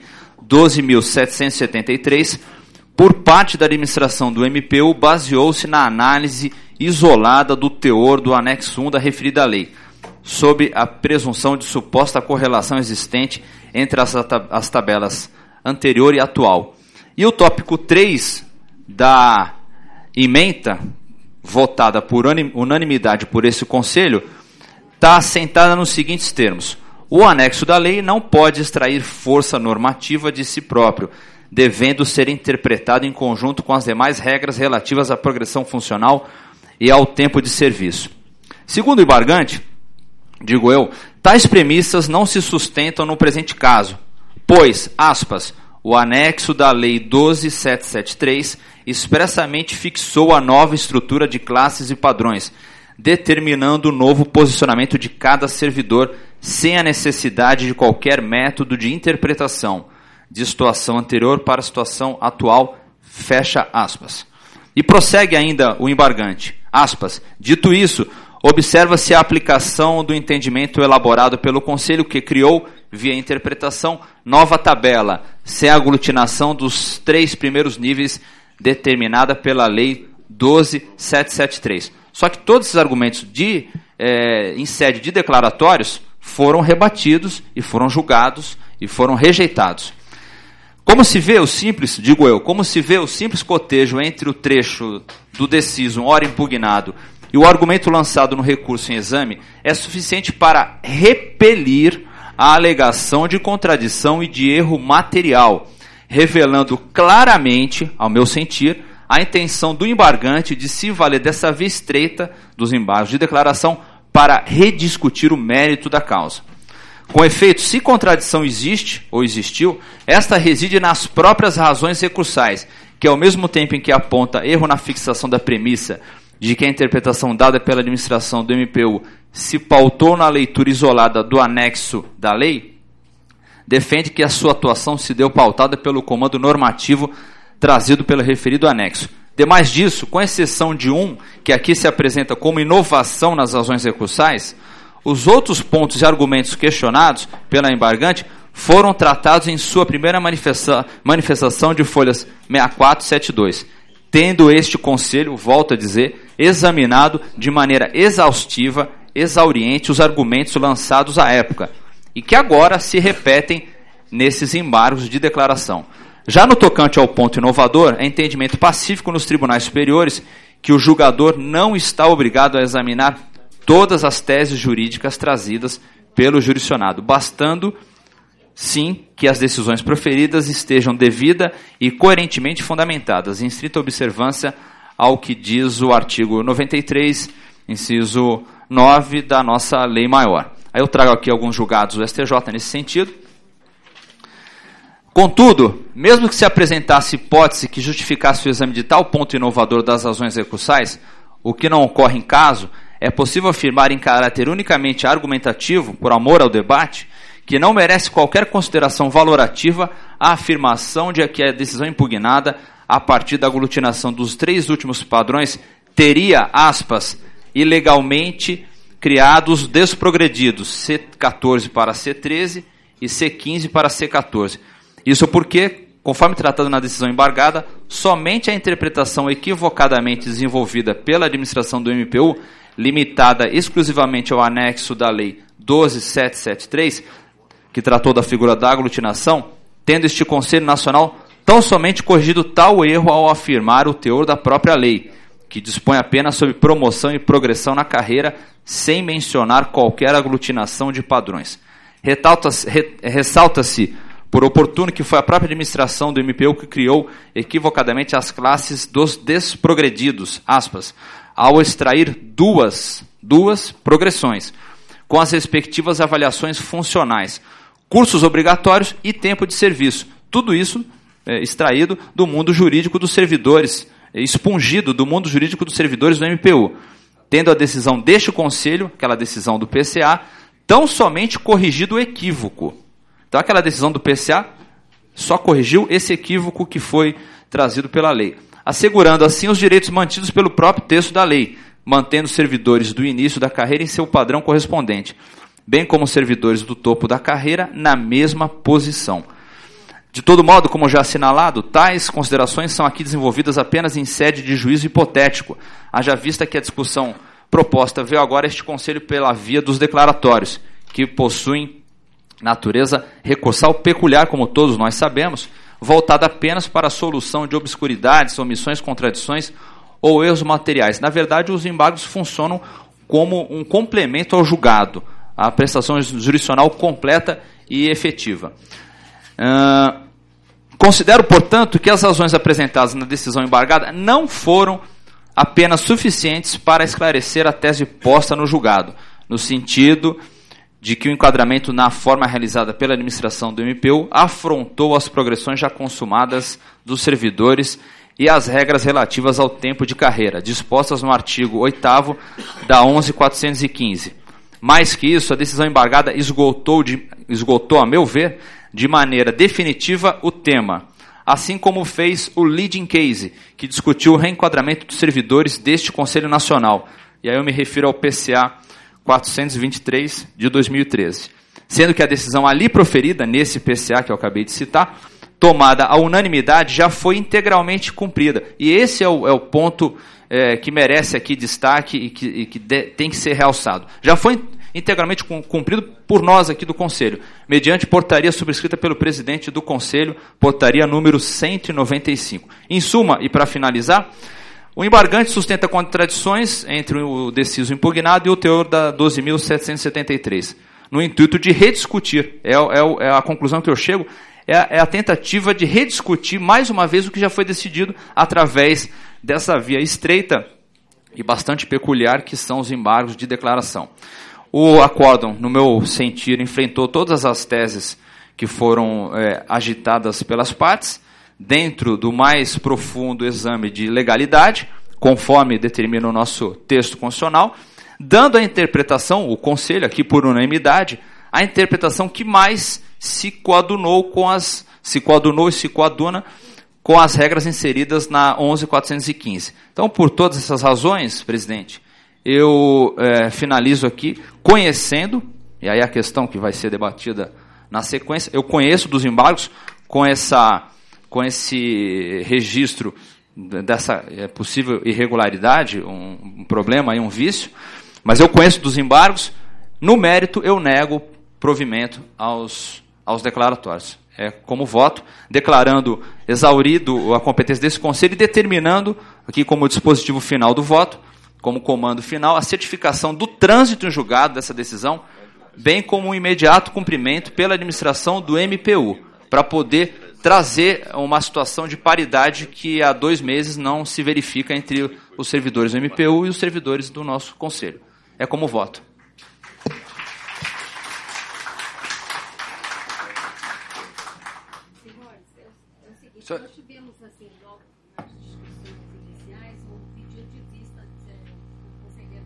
12.773 por parte da administração do MPU baseou-se na análise isolada do teor do anexo 1 da referida lei, sob a presunção de suposta correlação existente entre as tabelas anterior e atual. E o tópico 3 da ementa, votada por unanimidade por esse Conselho, está assentada nos seguintes termos: o anexo da lei não pode extrair força normativa de si próprio, devendo ser interpretado em conjunto com as demais regras relativas à progressão funcional e ao tempo de serviço. Segundo o embargante, digo eu, tais premissas não se sustentam no presente caso, pois, aspas, o anexo da Lei 12.773 expressamente fixou a nova estrutura de classes e padrões, determinando o novo posicionamento de cada servidor sem a necessidade de qualquer método de interpretação de situação anterior para a situação atual, fecha aspas. E prossegue ainda o embargante, aspas, dito isso, observa-se a aplicação do entendimento elaborado pelo Conselho que criou, via interpretação, nova tabela, sem aglutinação dos 3 primeiros níveis determinada pela Lei 12.773. Só que todos esses argumentos em sede de declaratórios foram rebatidos e foram julgados e foram rejeitados. Como se vê o simples, digo eu, como se vê o simples cotejo entre o trecho do decisum ora impugnado e o argumento lançado no recurso em exame é suficiente para repelir a alegação de contradição e de erro material, revelando claramente, ao meu sentir, a intenção do embargante de se valer dessa via estreita dos embargos de declaração para rediscutir o mérito da causa. Com efeito, se contradição existe ou existiu, esta reside nas próprias razões recursais, que ao mesmo tempo em que aponta erro na fixação da premissa de que a interpretação dada pela administração do MPU se pautou na leitura isolada do anexo da lei, defende que a sua atuação se deu pautada pelo comando normativo trazido pelo referido anexo. Demais disso, com exceção de um, que aqui se apresenta como inovação nas razões recursais, os outros pontos e argumentos questionados pela embargante foram tratados em sua primeira manifestação de folhas 64 e 72, tendo este Conselho, volto a dizer, examinado de maneira exaustiva, exauriente os argumentos lançados à época, e que agora se repetem nesses embargos de declaração. Já no tocante ao ponto inovador, é entendimento pacífico nos tribunais superiores que o julgador não está obrigado a examinar todas as teses jurídicas trazidas pelo jurisdicionado, bastando, sim, que as decisões proferidas estejam devida e coerentemente fundamentadas, em estrita observância ao que diz o artigo 93, inciso 9 da nossa lei maior. Aí eu trago aqui alguns julgados do STJ nesse sentido. Contudo, mesmo que se apresentasse hipótese que justificasse o exame de tal ponto inovador das razões recursais, o que não ocorre em caso, é possível afirmar em caráter unicamente argumentativo, por amor ao debate, que não merece qualquer consideração valorativa a afirmação de que a decisão impugnada, a partir da aglutinação dos 3 últimos padrões, teria, aspas, ilegalmente criados desprogredidos, C14 para C13 e C15 para C14. Isso porque, conforme tratado na decisão embargada, somente a interpretação equivocadamente desenvolvida pela administração do MPU, limitada exclusivamente ao anexo da Lei 12.773, que tratou da figura da aglutinação, tendo este Conselho Nacional tão somente corrigido tal erro ao afirmar o teor da própria lei, que dispõe apenas sobre promoção e progressão na carreira, sem mencionar qualquer aglutinação de padrões. Ressalta-se por oportuno que foi a própria administração do MPU que criou equivocadamente as classes dos desprogredidos, aspas, ao extrair duas progressões, com as respectivas avaliações funcionais, cursos obrigatórios e tempo de serviço. Tudo isso extraído do mundo jurídico dos servidores, expungido do mundo jurídico dos servidores do MPU, tendo a decisão deste Conselho, aquela decisão do PCA, tão somente corrigido o equívoco. Então, aquela decisão do PCA só corrigiu esse equívoco que foi trazido pela lei, assegurando assim os direitos mantidos pelo próprio texto da lei, mantendo os servidores do início da carreira em seu padrão correspondente, bem como os servidores do topo da carreira na mesma posição. De todo modo, como já assinalado, tais considerações são aqui desenvolvidas apenas em sede de juízo hipotético, haja vista que a discussão proposta veio agora a este Conselho pela via dos declaratórios, que possuem natureza recursal peculiar, como todos nós sabemos, voltada apenas para a solução de obscuridades, omissões, contradições ou erros materiais. Na verdade, os embargos funcionam como um complemento ao julgado, a prestação jurisdicional completa e efetiva. Considero, portanto, que as razões apresentadas na decisão embargada não foram apenas suficientes para esclarecer a tese posta no julgado, no sentido de que o enquadramento na forma realizada pela administração do MPU afrontou as progressões já consumadas dos servidores e as regras relativas ao tempo de carreira, dispostas no artigo 8º da 11.415. Mais que isso, a decisão embargada esgotou, a meu ver, de maneira definitiva o tema, assim como fez o leading case, que discutiu o reenquadramento dos servidores deste Conselho Nacional. E aí eu me refiro ao PCA 423 de 2013. Sendo que a decisão ali proferida, nesse PCA que eu acabei de citar, tomada à unanimidade, já foi integralmente cumprida. E esse é o ponto que merece aqui destaque e que tem que ser realçado. Já foi integralmente cumprido por nós aqui do Conselho, mediante portaria subscrita pelo presidente do Conselho, portaria número 195. Em suma, e para finalizar, o embargante sustenta contradições entre o deciso impugnado e o teor da 12.773, no intuito de rediscutir. É a conclusão que eu chego, é a tentativa de rediscutir mais uma vez o que já foi decidido através dessa via estreita e bastante peculiar que são os embargos de declaração. O acórdão, no meu sentir, enfrentou todas as teses que foram agitadas pelas partes, dentro do mais profundo exame de legalidade, conforme determina o nosso texto constitucional, dando a interpretação, o Conselho, aqui por unanimidade, a interpretação que mais se coadunou e se coaduna com as regras inseridas na 11.415. Então, por todas essas razões, presidente, eu finalizo aqui conhecendo, e aí a questão que vai ser debatida na sequência, eu conheço dos embargos com esse registro dessa possível irregularidade, um problema, um vício, mas eu conheço dos embargos, no mérito eu nego provimento aos declaratórios. Como voto, declarando exaurido a competência desse Conselho e determinando, aqui como dispositivo final do voto, como comando final, a certificação do trânsito em julgado dessa decisão, bem como um imediato cumprimento pela administração do MPU, para poder trazer uma situação de paridade que há 2 meses não se verifica entre os servidores do MPU e os servidores do nosso Conselho. É como voto. Nós tivemos, assim, logo nas discussões iniciais, um pedido de vista do conselheiro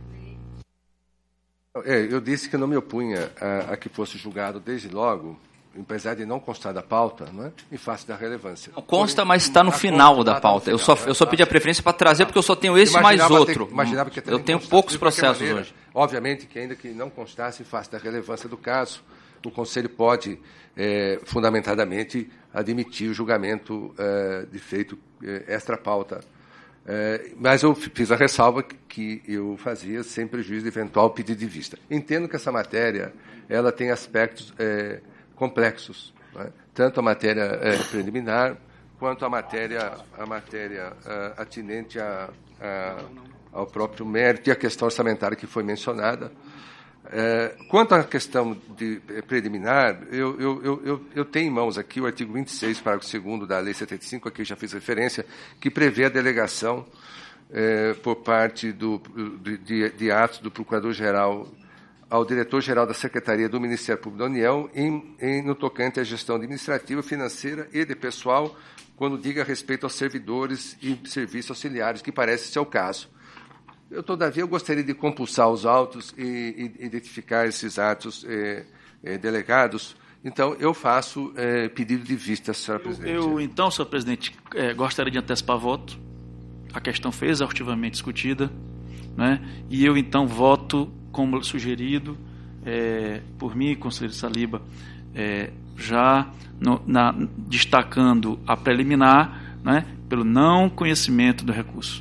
Mário Gonzaga. Eu disse que não me opunha a que fosse julgado desde logo apesar de não constar da pauta, não é? Em face da relevância. Não consta, mas está no final da pauta. Eu só pedi a preferência para trazer, porque eu só tenho esse mais outro. Eu tenho poucos processos hoje. Obviamente que, ainda que não constasse, em face da relevância do caso, o Conselho pode, fundamentadamente, admitir o julgamento de feito extra-pauta. Mas eu fiz a ressalva que eu fazia sem prejuízo de eventual pedido de vista. Entendo que essa matéria ela tem aspectos complexos, né? Tanto a matéria preliminar quanto a matéria atinente ao próprio mérito e a questão orçamentária que foi mencionada. Quanto à questão de preliminar, eu tenho em mãos aqui o artigo 26, parágrafo 2º da Lei 75, a que eu já fiz referência, que prevê a delegação por parte de atos do Procurador-Geral ao Diretor-Geral da Secretaria do Ministério Público da União no tocante à gestão administrativa, financeira e de pessoal, quando diga respeito aos servidores e serviços auxiliares, que parece ser o caso. Todavia, eu gostaria de compulsar os autos e identificar esses atos delegados. Então, eu faço pedido de vista, senhora presidente. Então, senhor presidente, gostaria de antecipar voto. A questão foi exaustivamente discutida, né? E eu, então, voto como sugerido por mim, conselheiro Saliba, já destacando a preliminar, né, pelo não conhecimento do recurso.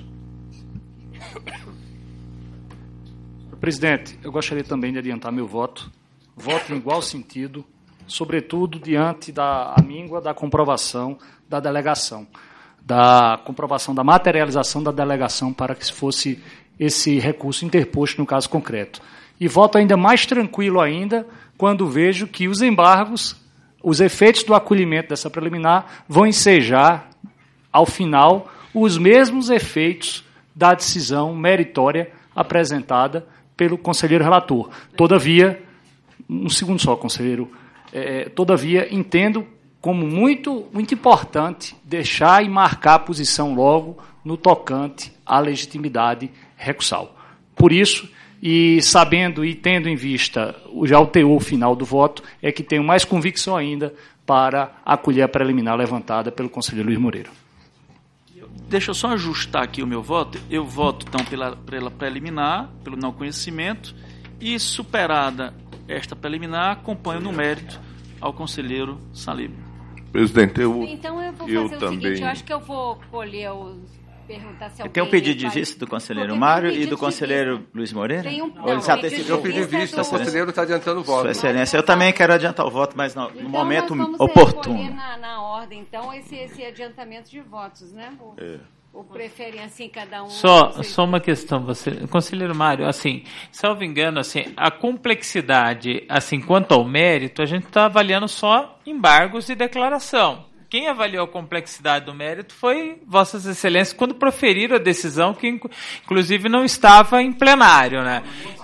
Presidente, eu gostaria também de adiantar meu voto. Voto em igual sentido, sobretudo diante da míngua da comprovação da delegação, da comprovação da materialização da delegação para que fosse esse recurso interposto no caso concreto. E voto ainda mais tranquilo ainda quando vejo que os embargos, os efeitos do acolhimento dessa preliminar vão ensejar, ao final, os mesmos efeitos da decisão meritória apresentada pelo conselheiro relator. Todavia, um segundo só, conselheiro, todavia entendo como muito importante deixar e marcar a posição logo no tocante à legitimidade recursal. Por isso, e sabendo e tendo em vista já o teor final do voto, é que tenho mais convicção ainda para acolher a preliminar levantada pelo conselheiro Luiz Moreira. Deixa eu só ajustar aqui o meu voto. Eu voto, então, pela preliminar, pelo não conhecimento, e, superada esta preliminar, acompanho no mérito ao conselheiro Saliba. Presidente, então eu vou fazer o seguinte, eu acho que eu vou colher perguntar se alguém... Tem um pedido de vista do conselheiro Mário e do conselheiro Luiz Moreira? Tem um pedido de vista, o conselheiro está adiantando o voto. Sua Excelência, eu também quero adiantar o voto, mas no então, momento nós vamos oportuno. Na ordem, então, esse adiantamento de votos, né? Ou preferem assim cada um? Só uma questão, conselheiro Mário, assim, salvo engano, assim, a complexidade, assim, quanto ao mérito, a gente está avaliando só embargos e declaração. Quem avaliou a complexidade do mérito foi Vossas Excelências quando proferiram a decisão, que inclusive não estava em plenário, né?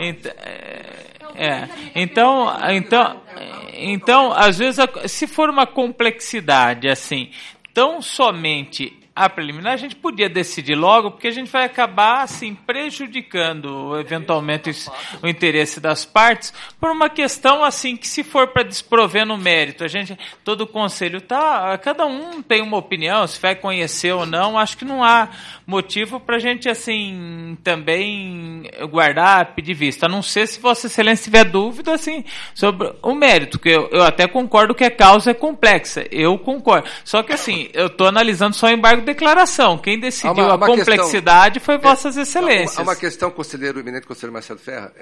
Então, às vezes, se for uma complexidade assim, tão somente a preliminar, a gente podia decidir logo, porque a gente vai acabar assim prejudicando eventualmente o interesse das partes por uma questão assim que, se for para desprover no mérito, todo o conselho cada um tem uma opinião, se vai conhecer ou não, acho que não há motivo para a gente assim também guardar, pedir vista, a não ser se Vossa Excelência tiver dúvida assim sobre o mérito, que eu até concordo que a causa é complexa, eu concordo, só que assim, eu estou analisando só o embargo de declaração, quem decidiu a complexidade foi Vossas Excelências. Há uma questão, conselheiro, eminente conselheiro Marcelo Ferra,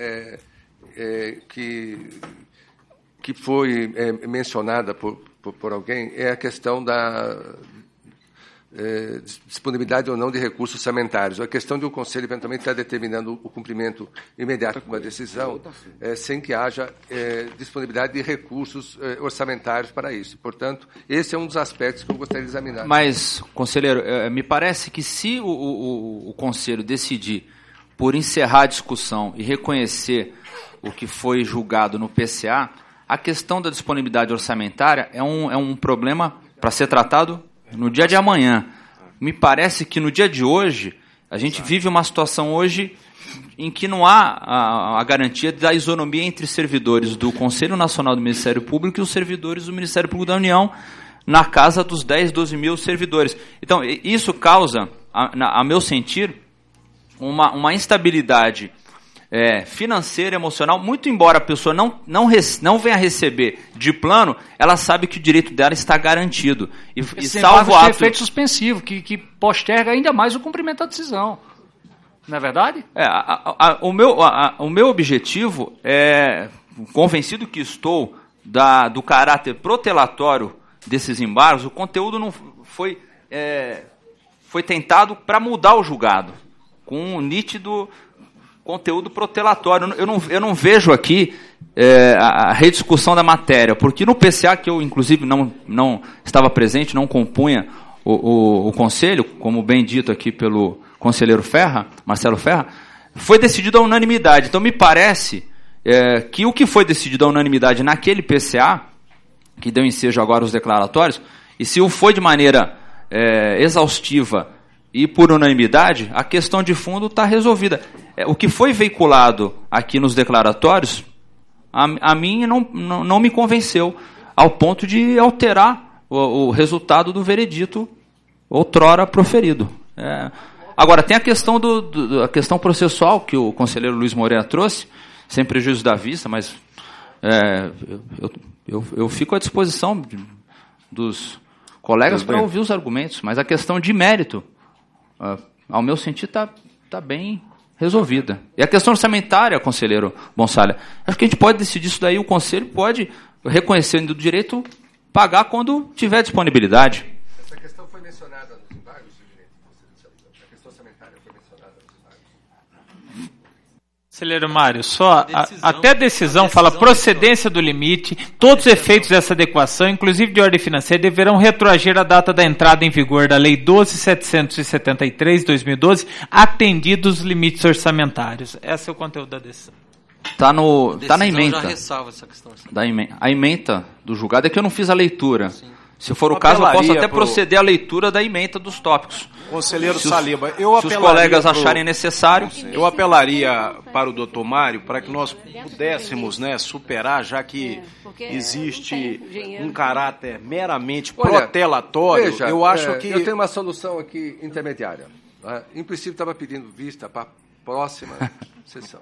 que foi mencionada por alguém, é a questão da disponibilidade ou não de recursos orçamentários. A questão de o Conselho eventualmente estar determinando o cumprimento imediato de uma decisão sem que haja disponibilidade de recursos orçamentários para isso. Portanto, esse é um dos aspectos que eu gostaria de examinar. Mas, conselheiro, me parece que se o Conselho decidir por encerrar a discussão e reconhecer o que foi julgado no PCA, a questão da disponibilidade orçamentária é um problema para ser tratado no dia de amanhã. Me parece que no dia de hoje, a gente vive uma situação hoje em que não há a garantia da isonomia entre servidores do Conselho Nacional do Ministério Público e os servidores do Ministério Público da União, na casa dos 10, 12 mil servidores. Então, isso causa, a meu sentir, uma instabilidade financeira, emocional, muito embora a pessoa não venha receber de plano, ela sabe que o direito dela está garantido. E salvo o ato... efeito suspensivo, que posterga ainda mais o cumprimento da decisão. Não é verdade? O meu objetivo é, convencido que estou do caráter protelatório desses embargos, o conteúdo não foi tentado para mudar o julgado, com um nítido conteúdo protelatório. Eu não vejo aqui a rediscussão da matéria, porque no PCA, que eu inclusive não estava presente, não compunha o Conselho, como bem dito aqui pelo conselheiro Marcelo Ferra, foi decidido à unanimidade. Então me parece que o que foi decidido à unanimidade naquele PCA, que deu ensejo agora aos declaratórios, e se o foi de maneira exaustiva e por unanimidade, a questão de fundo está resolvida. O que foi veiculado aqui nos declaratórios, a mim não me convenceu, ao ponto de alterar o resultado do veredito outrora proferido. Agora, tem a questão a questão processual que o conselheiro Luiz Moreira trouxe, sem prejuízo da vista, mas eu fico à disposição dos colegas para ouvir os argumentos, mas a questão de mérito, ao meu sentir, está bem resolvida. E a questão orçamentária, conselheiro Bonsalha, acho que a gente pode decidir isso daí, o Conselho pode, reconhecendo o direito, pagar quando tiver disponibilidade. Essa questão foi mencionada nos embargos, a questão orçamentária foi mencionada nos embargos. Conselheiro Mário, até a decisão fala procedência do limite, todos os efeitos dessa adequação, inclusive de ordem financeira, deverão retroagir a data da entrada em vigor da Lei 12.773, 2012, atendidos os limites orçamentários. Esse é o conteúdo da decisão. Está na ementa. Já ressalva essa questão. A ementa do julgado é que eu não fiz a leitura. Sim. Se for o caso, eu posso até proceder à leitura da ementa dos tópicos. Conselheiro Saliba, se os colegas acharem necessário. Eu apelaria para o doutor Mário para que nós pudéssemos superar, já que existe um caráter meramente protelatório. Veja, eu acho que... Eu tenho uma solução aqui intermediária. Em princípio, estava pedindo vista para a próxima sessão.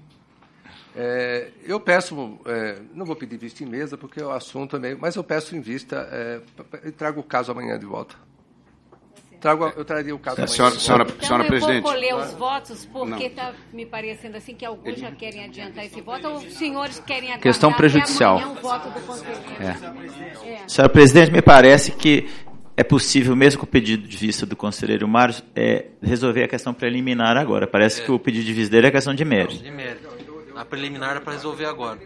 Eu peço, não vou pedir vista em mesa, porque o assunto é meio... Mas eu peço em vista e trago o caso amanhã de volta. Eu traria o caso amanhã. Senhora então, presidente. Eu vou colher os votos, porque está me parecendo assim que alguns já querem adiantar esse voto, ou os senhores querem aguardar questão prejudicial. até amanhã o voto do Conselho. Senhora presidente, me parece que é possível, mesmo com o pedido de vista do conselheiro Mário, resolver a questão preliminar agora. Parece que o pedido de vista dele é questão de mérito. A preliminar é para resolver agora.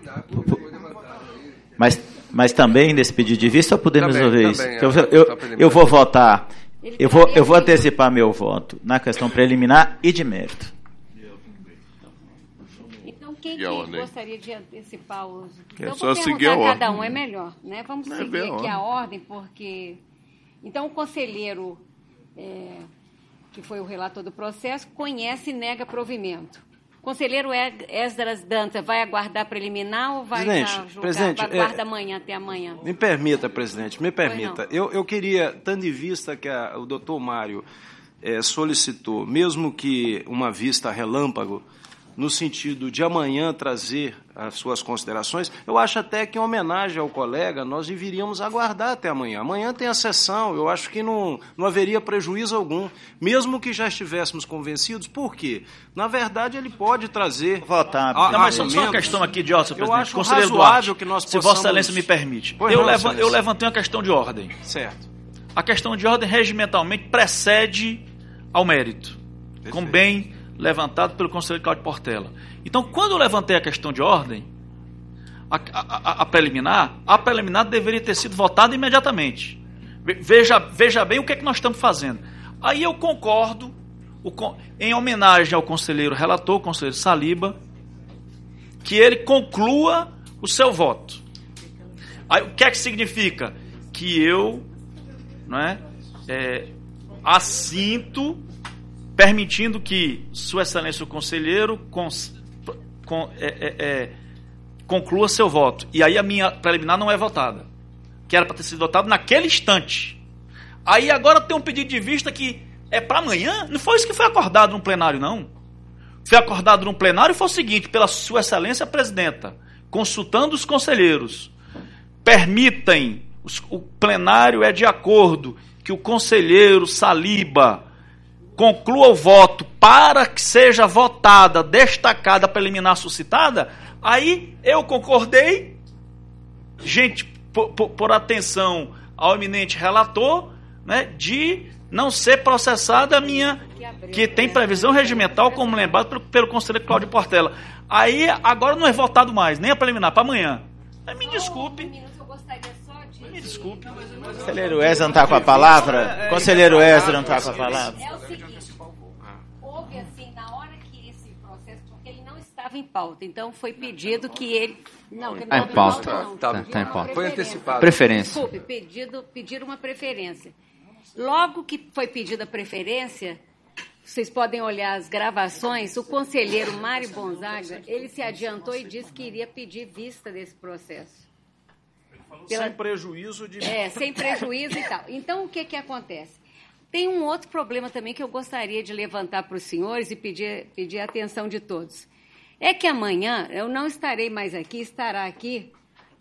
Mas também nesse pedido de vista podemos resolver isso. Eu vou votar, eu vou antecipar meu voto na questão preliminar e de mérito. Então, quem gostaria de antecipar os... É eu só vou seguir a perguntar a cada ordem. é melhor, né? Vamos seguir aqui a ordem, porque... Então, o conselheiro, que foi o relator do processo, conhece e nega provimento. Conselheiro Esdras Dantas, vai aguardar preliminar ou vai julgar? Aguarda amanhã, até amanhã. Me permita, presidente, me permita. Eu queria, tendo em vista que o doutor Mário solicitou, mesmo que uma vista relâmpago, no sentido de amanhã trazer as suas considerações, eu acho até que em homenagem ao colega, nós deveríamos aguardar até amanhã. Amanhã tem a sessão, eu acho que não haveria prejuízo algum, mesmo que já estivéssemos convencidos. Por quê? Na verdade, ele pode trazer... Votar. Não, mas só uma questão aqui de ordem, senhor presidente. Eu acho Conselheiro razoável Duarte, que nós se possamos... Vossa Excelência me permite. Eu levantei uma questão de ordem. Certo. A questão de ordem regimentalmente precede ao mérito, como bem levantado pelo conselheiro Cláudio Portela. Então, quando eu levantei a questão de ordem, a preliminar deveria ter sido votada imediatamente. Veja bem o que é que nós estamos fazendo. Aí eu concordo, em homenagem ao conselheiro relator, o conselheiro Saliba, que ele conclua o seu voto. Aí, o que é que significa? Que eu assinto permitindo que Sua Excelência o Conselheiro conclua seu voto. E aí a minha preliminar não é votada, que era para ter sido votada naquele instante. Aí agora tem um pedido de vista que é para amanhã. Não foi isso que foi acordado no plenário, não. Foi acordado no plenário e foi o seguinte: pela Sua Excelência a Presidenta, consultando os conselheiros, permitem, o plenário é de acordo que o conselheiro Saliba conclua o voto para que seja votada, destacada a preliminar suscitada. Aí eu concordei, gente, por atenção ao eminente relator, né, de não ser processada a minha, que tem previsão regimental, como lembrado pelo conselheiro Cláudio Portela. Aí agora não é votado mais, nem a preliminar, para amanhã. Me desculpe. Me desculpe. Conselheiro Ezra não está com a palavra? Conselheiro Ezra não está com a palavra? É o seguinte, houve assim, na hora que esse processo, porque ele não estava em pauta, então foi pedido que ele... Não, que não em pauta. Não. Tá em pauta. Foi antecipado. Preferência. Desculpe, pediram uma preferência. Logo que foi pedida a preferência, vocês podem olhar as gravações, o conselheiro Mário Gonzaga, ele se adiantou e disse que iria pedir vista desse processo. Sem prejuízo de... sem prejuízo e tal. Então, o que acontece? Tem um outro problema também que eu gostaria de levantar para os senhores e pedir a atenção de todos. É que amanhã eu não estarei mais aqui, estará aqui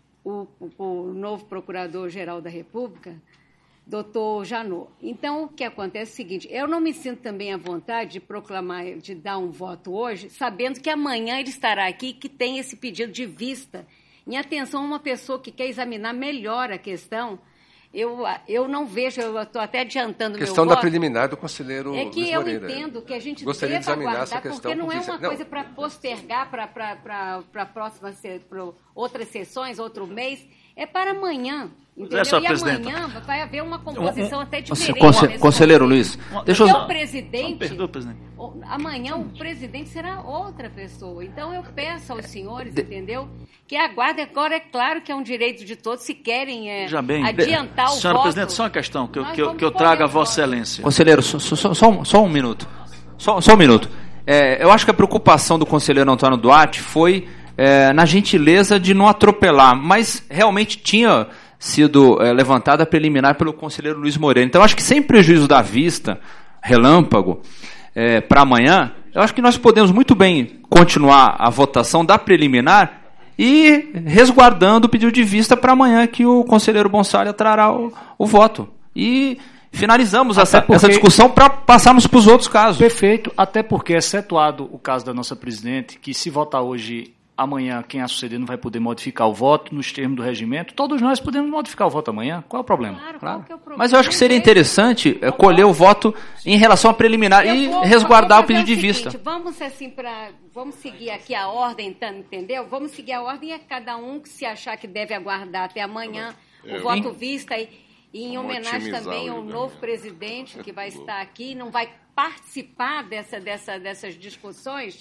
o novo Procurador-Geral da República, doutor Janot. Então, o que acontece é o seguinte: eu não me sinto também à vontade de proclamar, de dar um voto hoje, sabendo que amanhã ele estará aqui, que tem esse pedido de vista. Em atenção a uma pessoa que quer examinar melhor a questão, eu não vejo, eu estou até adiantando meu voto. Questão da preliminar do conselheiro Luiz Moreira. É que eu entendo que a gente gostaria deva de examinar aguardar, essa questão, porque não é uma coisa para postergar para próximas, para outras sessões, outro mês, é para amanhã. Entendeu? E amanhã vai haver uma composição até diferente. Conselheiro Luiz, deixa eu... o presidente, amanhã o presidente será outra pessoa. Então eu peço aos senhores, entendeu, que aguardem. Agora é claro que é um direito de todos, se querem adiantar o voto. Senhora Presidente, só uma questão que eu trago a Vossa Excelência. Conselheiro, só um minuto. Só um minuto. Eu acho que a preocupação do conselheiro Antônio Duarte foi na gentileza de não atropelar, mas realmente tinha sido levantada a preliminar pelo conselheiro Luiz Moreira. Então, acho que sem prejuízo da vista, relâmpago, para amanhã, eu acho que nós podemos muito bem continuar a votação da preliminar e resguardando o pedido de vista para amanhã, que o conselheiro Bonsalha trará o voto. E finalizamos essa discussão para passarmos para os outros casos. Perfeito, até porque, excetuado o caso da nossa presidente, que se votar hoje, amanhã quem a suceder não vai poder modificar o voto nos termos do regimento, todos nós podemos modificar o voto amanhã. Qual é o problema? Claro. Que é o problema? Mas eu acho que seria interessante colher o voto em relação à preliminar e resguardar o pedido de vista. Vamos seguir aqui a ordem, entendeu? Vamos seguir a ordem e cada um que se achar que deve aguardar até amanhã o voto vista e em homenagem também ao novo presidente que vai estar aqui, não vai participar dessas discussões.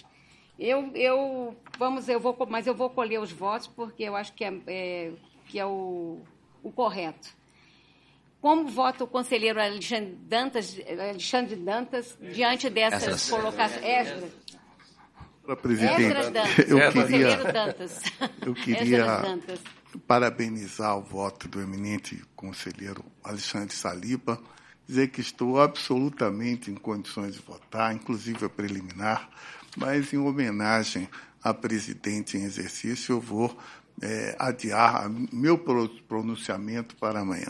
Mas eu vou colher os votos porque eu acho que é o correto. Como vota o conselheiro Alexandre Dantas diante dessas colocações? Eu queria parabenizar o voto do eminente conselheiro Alexandre Saliba, dizer que estou absolutamente em condições de votar, inclusive a preliminar, mas em homenagem à presidente em exercício, eu vou adiar meu pronunciamento para amanhã.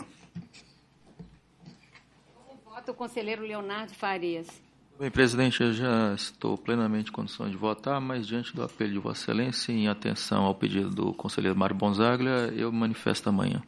Como vota o conselheiro Leonardo Farias? Bem, presidente, eu já estou plenamente em condições de votar, mas diante do apelo de Vossa Excelência, em atenção ao pedido do conselheiro Mário Gonzaga, eu manifesto amanhã.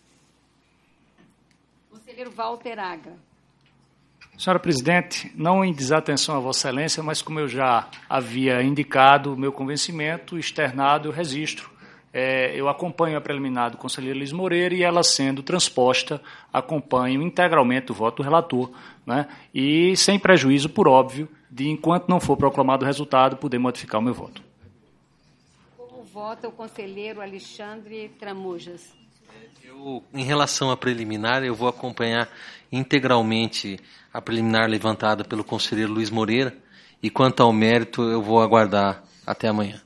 Conselheiro Walter Agra. Senhora Presidente, não em desatenção a Vossa Excelência, mas como eu já havia indicado, o meu convencimento externado eu registro. Eu acompanho a preliminar do conselheiro Luiz Moreira e ela sendo transposta, acompanho integralmente o voto do relator, né? E sem prejuízo, por óbvio, de enquanto não for proclamado o resultado, poder modificar o meu voto. Como vota o conselheiro Alexandre Tramujas? Em relação à preliminar, eu vou acompanhar integralmente a preliminar levantada pelo conselheiro Luiz Moreira, e quanto ao mérito, eu vou aguardar até amanhã.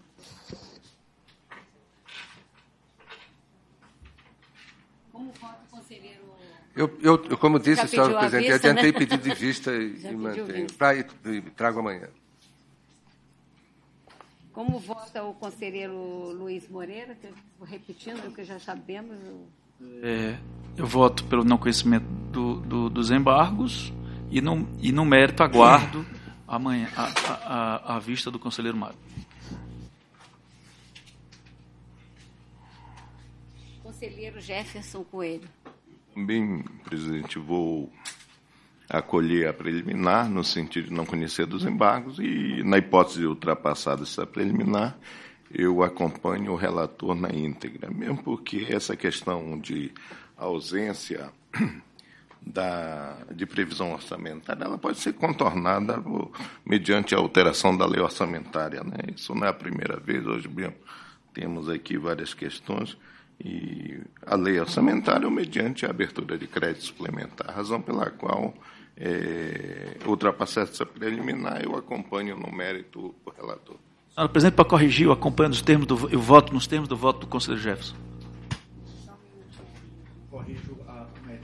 Como vota o conselheiro? Como disse, senhor presidente, vista, adiantei né? pedido de vista e mantenho. E trago amanhã. Como vota o conselheiro Luiz Moreira? Repetindo o que já sabemos. Eu voto pelo não conhecimento dos embargos e no mérito aguardo amanhã a vista do conselheiro Mário. Conselheiro Jefferson Coelho. Também, presidente, vou acolher a preliminar no sentido de não conhecer dos embargos e, na hipótese de ultrapassar essa preliminar, eu acompanho o relator na íntegra, mesmo porque essa questão de ausência de previsão orçamentária, ela pode ser contornada mediante a alteração da lei orçamentária, né? Isso não é a primeira vez, hoje mesmo temos aqui várias questões, e a lei orçamentária mediante a abertura de crédito suplementar, razão pela qual, ultrapassar essa preliminar, eu acompanho no mérito o relator. Senhor presidente, para corrigir, eu acompanho os termos eu voto nos termos do voto do conselheiro Jefferson. Corrijo a mérito.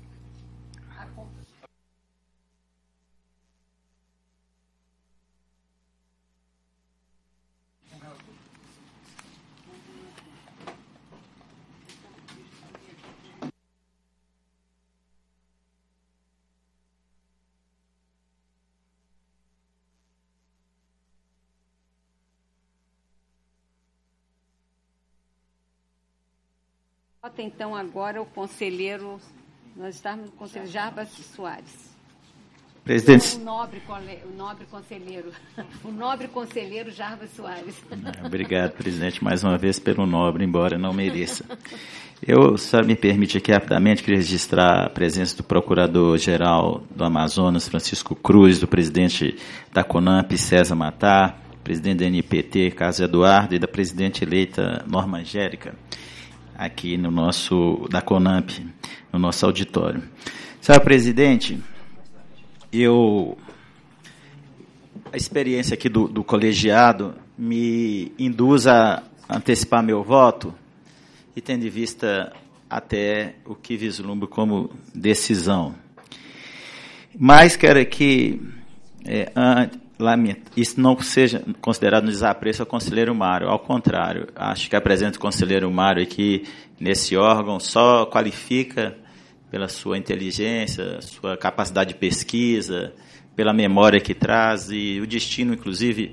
Vota então agora o conselheiro, nós estamos no conselheiro Jarbas Soares. Presidente. O nobre conselheiro, o nobre conselheiro Jarbas Soares. Obrigado, presidente, mais uma vez pelo nobre, embora não mereça. Eu só me permite aqui rapidamente registrar a presença do procurador-geral do Amazonas, Francisco Cruz, do presidente da CONAMP, César Matar, presidente da NPT, Carlos Eduardo, e da presidente eleita Norma Angélica, aqui no da CONAMP, no nosso auditório. Senhor presidente, a experiência aqui do colegiado me induz a antecipar meu voto, e tendo em vista até o que vislumbro como decisão. Mas quero aqui, isso não seja considerado um desapreço ao conselheiro Mário, ao contrário, acho que a presença do conselheiro Mário aqui nesse órgão só qualifica pela sua inteligência, sua capacidade de pesquisa, pela memória que traz, e o destino, inclusive,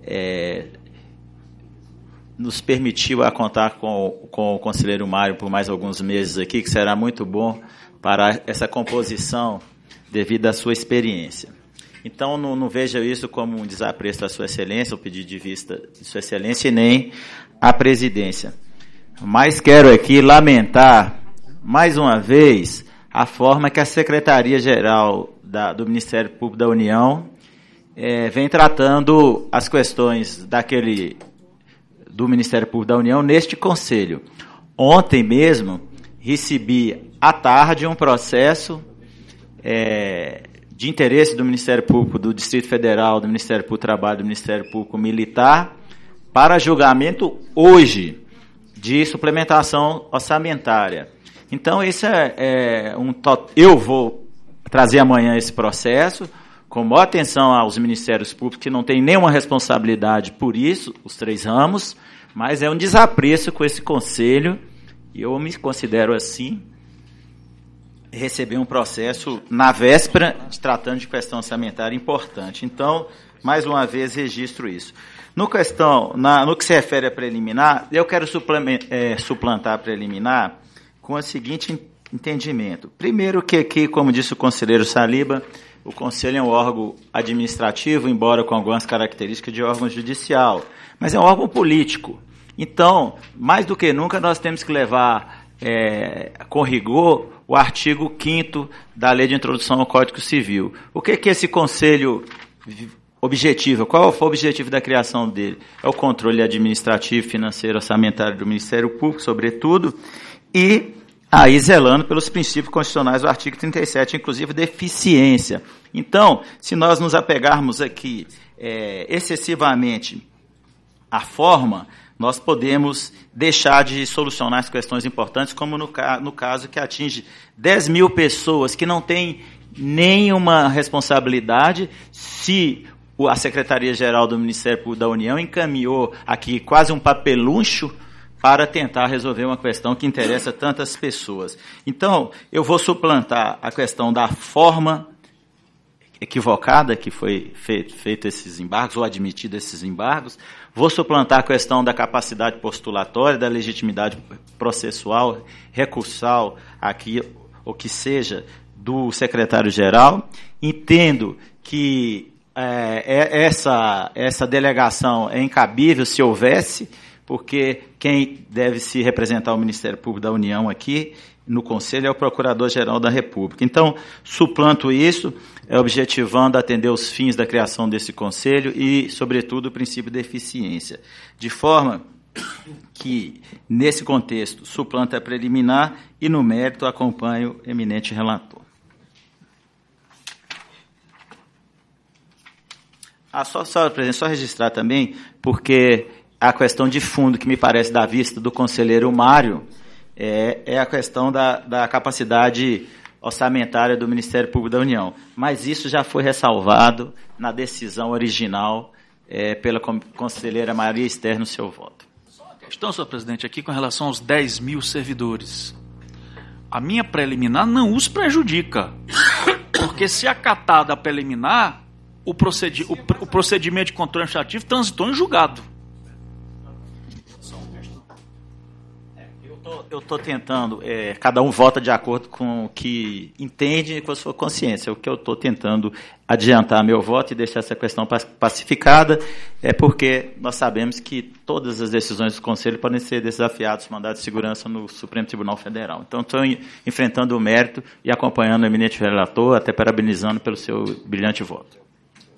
nos permitiu a contar com o conselheiro Mário por mais alguns meses aqui, que será muito bom para essa composição devido à sua experiência. Então, não veja isso como um desapreço à Sua Excelência, o pedido de vista de Sua Excelência, e nem à presidência. Mas quero aqui lamentar, mais uma vez, a forma que a Secretaria-Geral do Ministério Público da União vem tratando as questões do Ministério Público da União neste Conselho. Ontem mesmo, recebi à tarde um processo de interesse do Ministério Público do Distrito Federal, do Ministério Público do Trabalho, do Ministério Público Militar, para julgamento hoje, de suplementação orçamentária. Então, isso eu vou trazer amanhã esse processo, com maior atenção aos Ministérios Públicos, que não têm nenhuma responsabilidade por isso, os 3 ramos, mas é um desapreço com esse Conselho, e eu me considero assim, receber um processo na véspera, tratando de questão orçamentária importante. Então, mais uma vez, registro isso. No que se refere a preliminar, eu quero suplantar a preliminar com o seguinte entendimento. Primeiro que aqui, como disse o conselheiro Saliba, o Conselho é um órgão administrativo, embora com algumas características de órgão judicial, mas é um órgão político. Então, mais do que nunca, nós temos que levar com rigor o artigo 5º da Lei de Introdução ao Código Civil. O que esse Conselho objetiva? Qual foi o objetivo da criação dele? É o controle administrativo, financeiro, orçamentário do Ministério Público, sobretudo, e aí zelando pelos princípios constitucionais do artigo 37, inclusive deficiência. Então, se nós nos apegarmos aqui excessivamente à forma, nós podemos deixar de solucionar as questões importantes, como no caso que atinge 10 mil pessoas que não têm nenhuma responsabilidade. Se a Secretaria-Geral do Ministério Público da União encaminhou aqui quase um papeluncho para tentar resolver uma questão que interessa tantas pessoas. Então, eu vou suplantar a questão da forma equivocada que foi feito esses embargos, ou admitido esses embargos. Vou suplantar a questão da capacidade postulatória, da legitimidade processual, recursal, aqui, o que seja, do secretário-geral. Entendo que essa delegação é incabível se houvesse, porque quem deve se representar o Ministério Público da União aqui no Conselho é o Procurador-Geral da República. Então, suplanto isso, objetivando atender os fins da criação desse Conselho e, sobretudo, o princípio de eficiência. De forma que, nesse contexto, suplanta a preliminar e, no mérito, acompanho o eminente relator. Só registrar também, porque a questão de fundo que me parece da vista do conselheiro Mário é a questão da capacidade orçamentária do Ministério Público da União. Mas isso já foi ressalvado na decisão original pela conselheira Maria Esther no seu voto. Questão, senhor presidente, aqui com relação aos 10 mil servidores. A minha preliminar não os prejudica, porque se acatada a preliminar, o procedimento de controle administrativo transitou em julgado. Eu estou tentando, cada um vota de acordo com o que entende e com a sua consciência. O que eu estou tentando adiantar meu voto e deixar essa questão pacificada é porque nós sabemos que todas as decisões do Conselho podem ser desafiadas, mandados de segurança no Supremo Tribunal Federal. Então, estou enfrentando o mérito e acompanhando o eminente relator, até parabenizando pelo seu brilhante voto.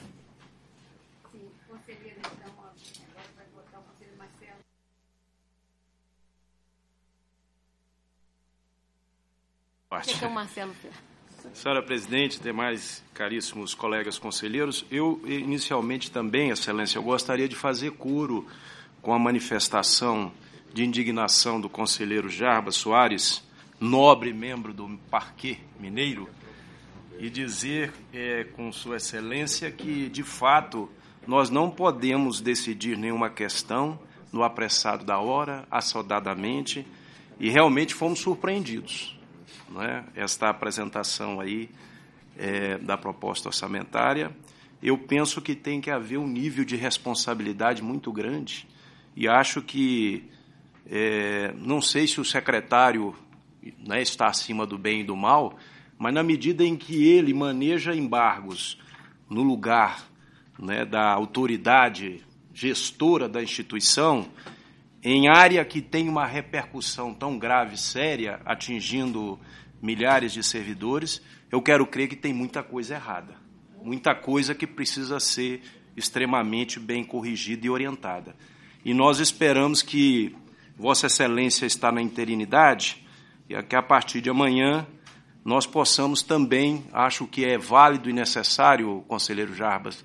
Senhora presidente, demais caríssimos colegas conselheiros, eu inicialmente também, excelência, eu gostaria de fazer coro com a manifestação de indignação do conselheiro Jarbas Soares, nobre membro do Parquê Mineiro, e dizer com sua excelência que, de fato, nós não podemos decidir nenhuma questão no apressado da hora, assodadamente, e realmente fomos surpreendidos. Não é? Esta apresentação aí da proposta orçamentária, eu penso que tem que haver um nível de responsabilidade muito grande e acho que, não sei se o secretário está acima do bem e do mal, mas na medida em que ele maneja embargos no lugar da autoridade gestora da instituição, em área que tem uma repercussão tão grave, séria, atingindo milhares de servidores, eu quero crer que tem muita coisa errada, muita coisa que precisa ser extremamente bem corrigida e orientada. E nós esperamos que Vossa Excelência está na interinidade e que a partir de amanhã nós possamos também, acho que é válido e necessário, conselheiro Jarbas,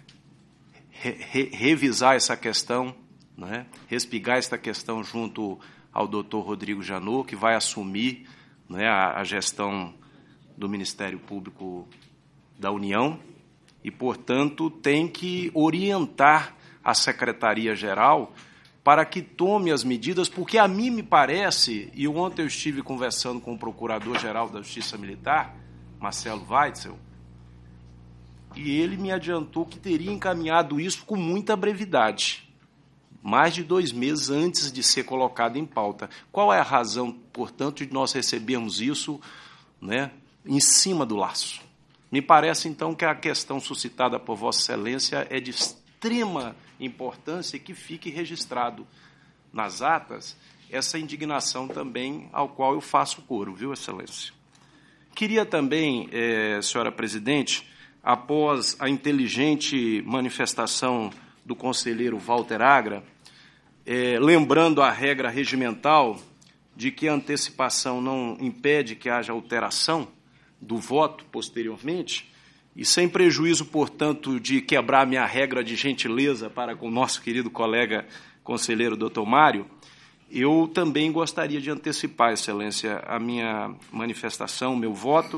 revisar essa questão, respigar esta questão junto ao doutor Rodrigo Janot, que vai assumir a gestão do Ministério Público da União e, portanto, tem que orientar a Secretaria-Geral para que tome as medidas, porque a mim me parece, e ontem eu estive conversando com o Procurador-Geral da Justiça Militar, Marcelo Weitzel, e ele me adiantou que teria encaminhado isso com muita brevidade, mais de 2 meses antes de ser colocado em pauta. Qual é a razão, portanto, de nós recebermos isso em cima do laço? Me parece, então, que a questão suscitada por Vossa Excelência é de extrema importância e que fique registrado nas atas essa indignação também ao qual eu faço coro, viu, Excelência? Queria também, senhora presidente, após a inteligente manifestação do conselheiro Walter Agra, lembrando a regra regimental de que a antecipação não impede que haja alteração do voto posteriormente, e sem prejuízo, portanto, de quebrar minha regra de gentileza para com o nosso querido colega conselheiro doutor Mário, eu também gostaria de antecipar, Excelência, a minha manifestação, o meu voto,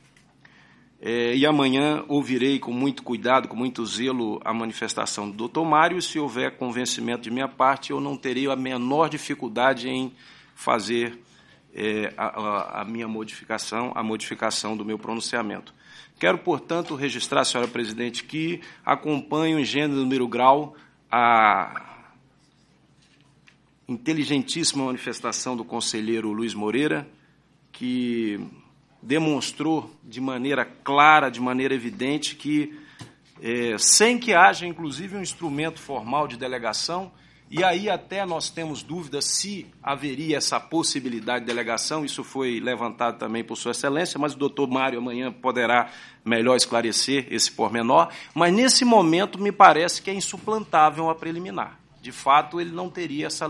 e amanhã ouvirei com muito cuidado, com muito zelo, a manifestação do doutor Mário, e se houver convencimento de minha parte, eu não terei a menor dificuldade em fazer a minha modificação, a modificação do meu pronunciamento. Quero, portanto, registrar, senhora presidente, que acompanho em gênero, número, grau a inteligentíssima manifestação do conselheiro Luiz Moreira, que demonstrou de maneira clara, de maneira evidente, que, sem que haja, inclusive, um instrumento formal de delegação, e aí até nós temos dúvidas se haveria essa possibilidade de delegação, isso foi levantado também por Sua Excelência, mas o doutor Mário amanhã poderá melhor esclarecer esse pormenor, mas nesse momento me parece que é insuplantável a preliminar. De fato, ele não teria essa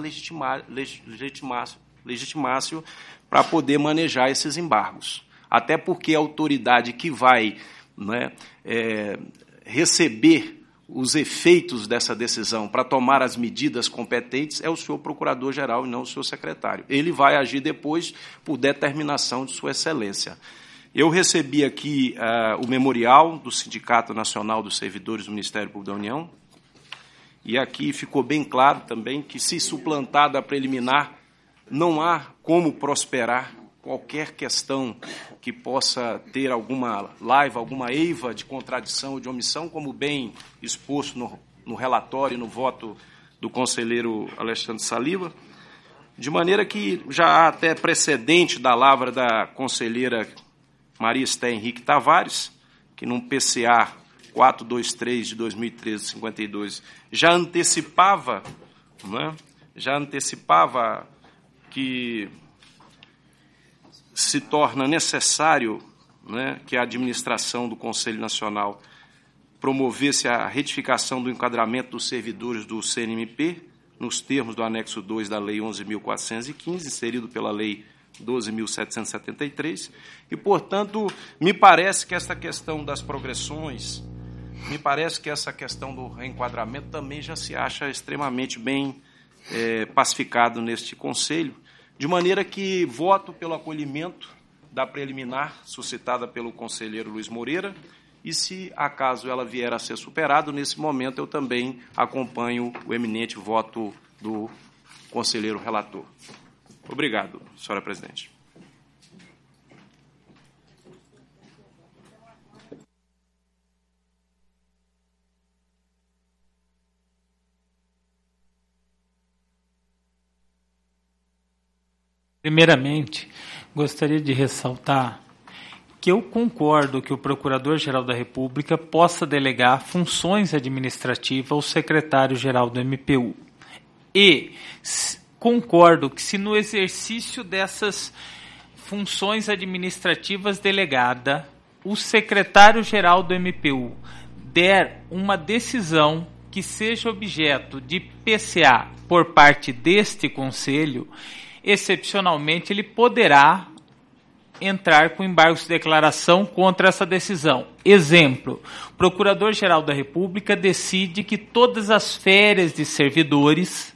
legitimácio para poder manejar esses embargos. Até porque a autoridade que vai, né, receber os efeitos dessa decisão para tomar as medidas competentes é o senhor procurador-geral e não o senhor secretário. Ele vai agir depois por determinação de Sua Excelência. Eu recebi aqui o memorial do Sindicato Nacional dos Servidores do Ministério Público da União, e aqui ficou bem claro também que, se suplantada a preliminar, não há como prosperar qualquer questão que possa ter alguma laiva, alguma eiva de contradição ou de omissão, como bem exposto no relatório e no voto do conselheiro Alexandre Saliba, de maneira que já há até precedente da lavra da conselheira Maria Esté Henrique Tavares, que num PCA 423 de 2013, 52, já antecipava que se torna necessário, né, que a administração do Conselho Nacional promovesse a retificação do enquadramento dos servidores do CNMP, nos termos do anexo 2 da Lei 11.415, inserido pela Lei 12.773, e, portanto, me parece que essa questão das progressões, me parece que essa questão do reenquadramento também já se acha extremamente bem pacificado neste Conselho, de maneira que voto pelo acolhimento da preliminar suscitada pelo conselheiro Luiz Moreira, e se acaso ela vier a ser superada, nesse momento eu também acompanho o eminente voto do conselheiro relator. Obrigado, senhora presidente. Primeiramente, gostaria de ressaltar que eu concordo que o Procurador-Geral da República possa delegar funções administrativas ao Secretário-Geral do MPU. E concordo que, se no exercício dessas funções administrativas delegadas, o Secretário-Geral do MPU der uma decisão que seja objeto de PCA por parte deste Conselho, excepcionalmente ele poderá entrar com embargos de declaração contra essa decisão. Exemplo, o Procurador-Geral da República decide que todas as férias de servidores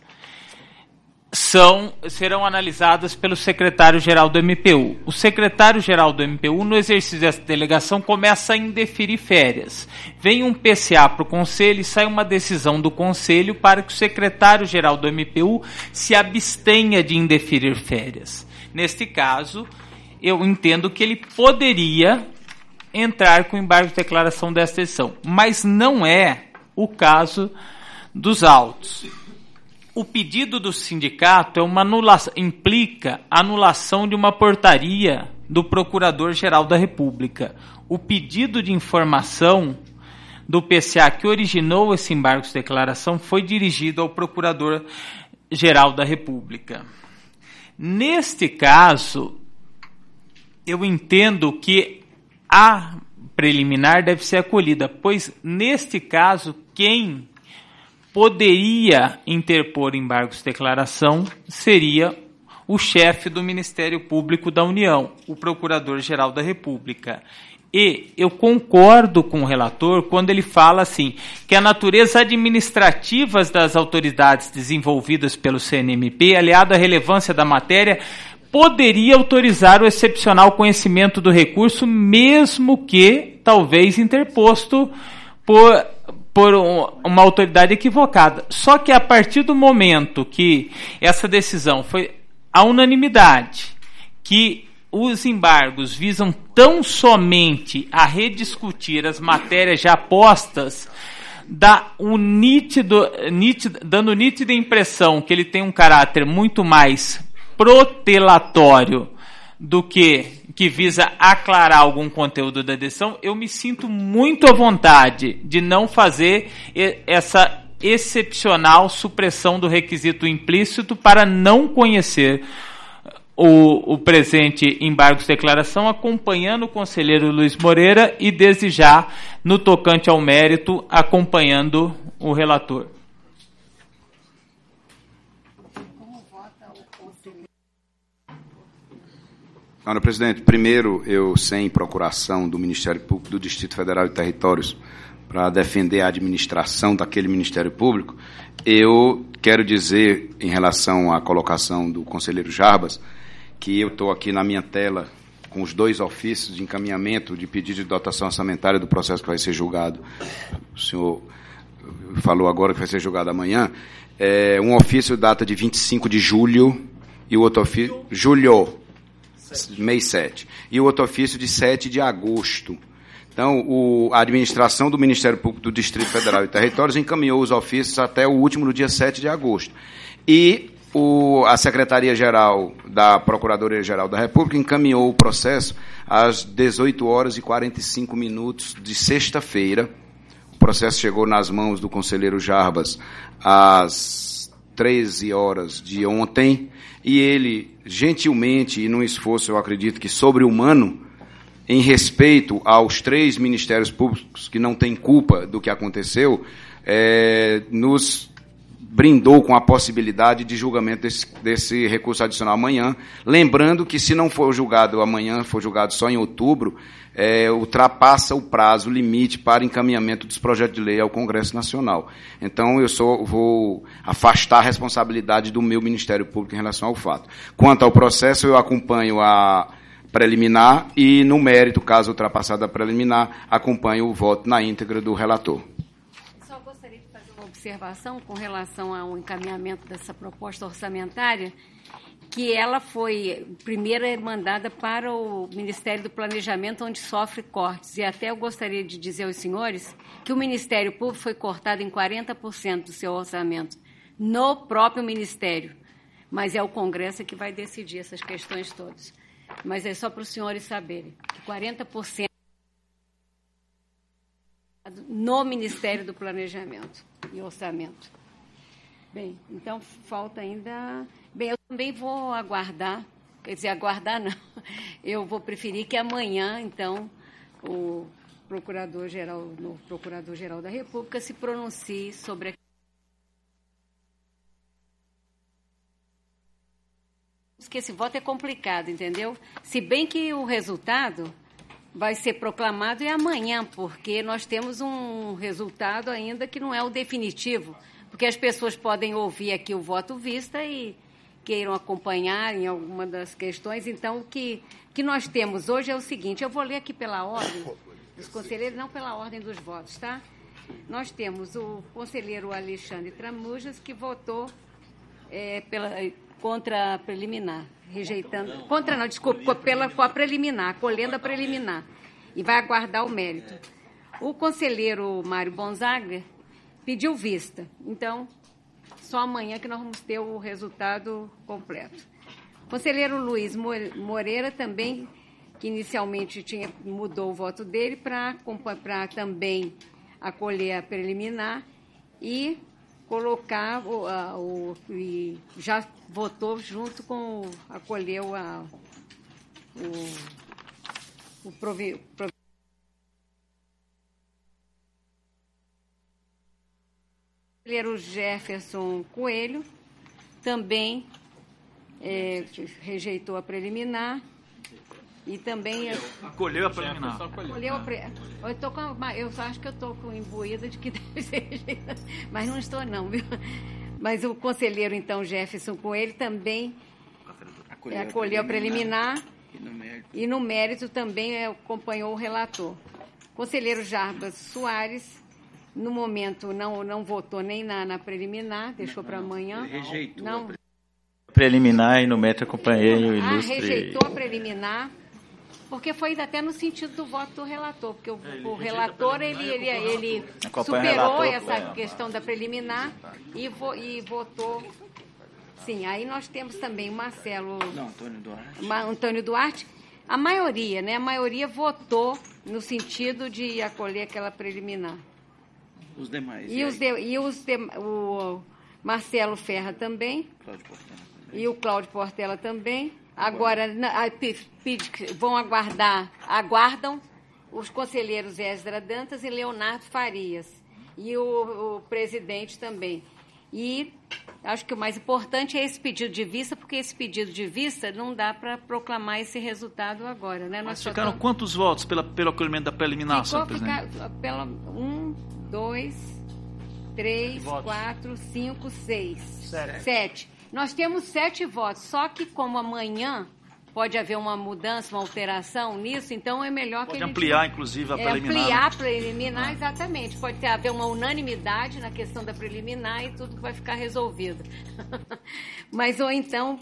serão analisadas pelo secretário-geral do MPU. O secretário-geral do MPU, no exercício dessa delegação, começa a indeferir férias. Vem um PCA para o Conselho e sai uma decisão do Conselho para que o secretário-geral do MPU se abstenha de indeferir férias. Neste caso, eu entendo que ele poderia entrar com embargo de declaração dessa decisão, mas não é o caso dos autos. O pedido do sindicato implica anulação de uma portaria do Procurador-Geral da República. O pedido de informação do PCA que originou esse embargo de declaração foi dirigido ao Procurador-Geral da República. Neste caso, eu entendo que a preliminar deve ser acolhida, pois, neste caso, quem poderia interpor embargos de declaração seria o chefe do Ministério Público da União, o Procurador-Geral da República. E eu concordo com o relator quando ele fala assim, que a natureza administrativa das autoridades desenvolvidas pelo CNMP, aliado à relevância da matéria, poderia autorizar o excepcional conhecimento do recurso, mesmo que talvez interposto por uma autoridade equivocada. Só que a partir do momento que essa decisão foi à unanimidade, que os embargos visam tão somente a rediscutir as matérias já postas, dando nítida impressão que ele tem um caráter muito mais protelatório do que visa aclarar algum conteúdo da decisão, eu me sinto muito à vontade de não fazer essa excepcional supressão do requisito implícito para não conhecer o presente embargo de declaração, acompanhando o conselheiro Luiz Moreira e, desde já, no tocante ao mérito, acompanhando o relator. Senhora Presidente, primeiro, eu, sem procuração do Ministério Público do Distrito Federal e Territórios para defender a administração daquele Ministério Público, eu quero dizer, em relação à colocação do conselheiro Jarbas, que eu estou aqui na minha tela com os 2 ofícios de encaminhamento de pedido de dotação orçamentária do processo que vai ser julgado. O senhor falou agora que vai ser julgado amanhã. Um ofício data de 25 de julho e o outro ofício... Julho, mês 7. E o outro ofício de 7 de agosto. Então, a administração do Ministério Público do Distrito Federal e Territórios encaminhou os ofícios até o último, no dia 7 de agosto. E a Secretaria-Geral da Procuradoria-Geral da República encaminhou o processo às 18h45 de sexta-feira. O processo chegou nas mãos do conselheiro Jarbas às 13 horas de ontem, e ele, gentilmente, e num esforço, eu acredito que sobre-humano, em respeito aos 3 ministérios públicos que não têm culpa do que aconteceu, nos brindou com a possibilidade de julgamento desse recurso adicional amanhã, lembrando que, se não for julgado amanhã, for julgado só em outubro, ultrapassa o prazo limite para encaminhamento dos projetos de lei ao Congresso Nacional. Então, eu vou afastar a responsabilidade do meu Ministério Público em relação ao fato. Quanto ao processo, eu acompanho a preliminar e, no mérito, caso ultrapassada a preliminar, acompanho o voto na íntegra do relator. Só gostaria de fazer uma observação com relação ao encaminhamento dessa proposta orçamentária, que ela foi primeiro mandada para o Ministério do Planejamento, onde sofre cortes. E até eu gostaria de dizer aos senhores que o Ministério Público foi cortado em 40% do seu orçamento, no próprio Ministério. Mas é o Congresso que vai decidir essas questões todas. Mas é só para os senhores saberem que 40% no Ministério do Planejamento e Orçamento. Bem, então falta ainda... Bem, eu também vou aguardar, quer dizer, aguardar não, eu vou preferir que amanhã, então, o novo Procurador-Geral da República se pronuncie sobre a... que esse voto é complicado, entendeu? Se bem que o resultado vai ser proclamado amanhã, porque nós temos um resultado ainda que não é o definitivo, porque as pessoas podem ouvir aqui o voto vista e queiram acompanhar em alguma das questões. Então, o que nós temos hoje é o seguinte, eu vou ler aqui pela ordem dos conselheiros, não pela ordem dos votos, tá? Nós temos o conselheiro Alexandre Tramujas, que votou contra a preliminar, rejeitando... Contra não, desculpa, com a preliminar, acolhendo a preliminar, e vai aguardar o mérito. O conselheiro Mário Bonzaga pediu vista, então, só amanhã que nós vamos ter o resultado completo. O conselheiro Luiz Moreira também, que inicialmente mudou o voto dele para também acolher a preliminar e colocar e já votou junto com acolheu o conselheiro Jefferson Coelho também rejeitou a preliminar e também... Acolheu a preliminar. Eu acho que eu estou imbuída de que deve ser rejeitada, mas não estou não, viu? Mas o conselheiro, então, Jefferson Coelho, também acolheu a preliminar e no mérito também acompanhou o relator. Conselheiro Jarbas Soares, no momento, não votou nem na preliminar, deixou para amanhã. Ele rejeitou não. A preliminar e no mérito acompanhei o ilustre... rejeitou a preliminar, porque foi até no sentido do voto do relator, porque o relator ele superou essa questão da preliminar e votou. Sim, aí nós temos também o Marcelo... Antônio Duarte. A maioria, né? A maioria votou no sentido de acolher aquela preliminar. Os demais. O Marcelo Ferra também. E o Cláudio Portela também. Agora, aguardam os conselheiros Esdra Dantas e Leonardo Farias. E o presidente também. E acho que o mais importante é esse pedido de vista, porque esse pedido de vista não dá para proclamar esse resultado agora, né? Mas ficaram quantos votos pelo acolhimento da preliminar, senhor presidente? Pela 1, 2, 3, 4, 5, 6, 7. Nós temos 7 votos, só que como amanhã pode haver uma mudança, uma alteração nisso, então é melhor que ampliar, inclusive, a preliminar. Ampliar a preliminar, exatamente. Pode haver uma unanimidade na questão da preliminar e tudo vai ficar resolvido. Mas, ou então,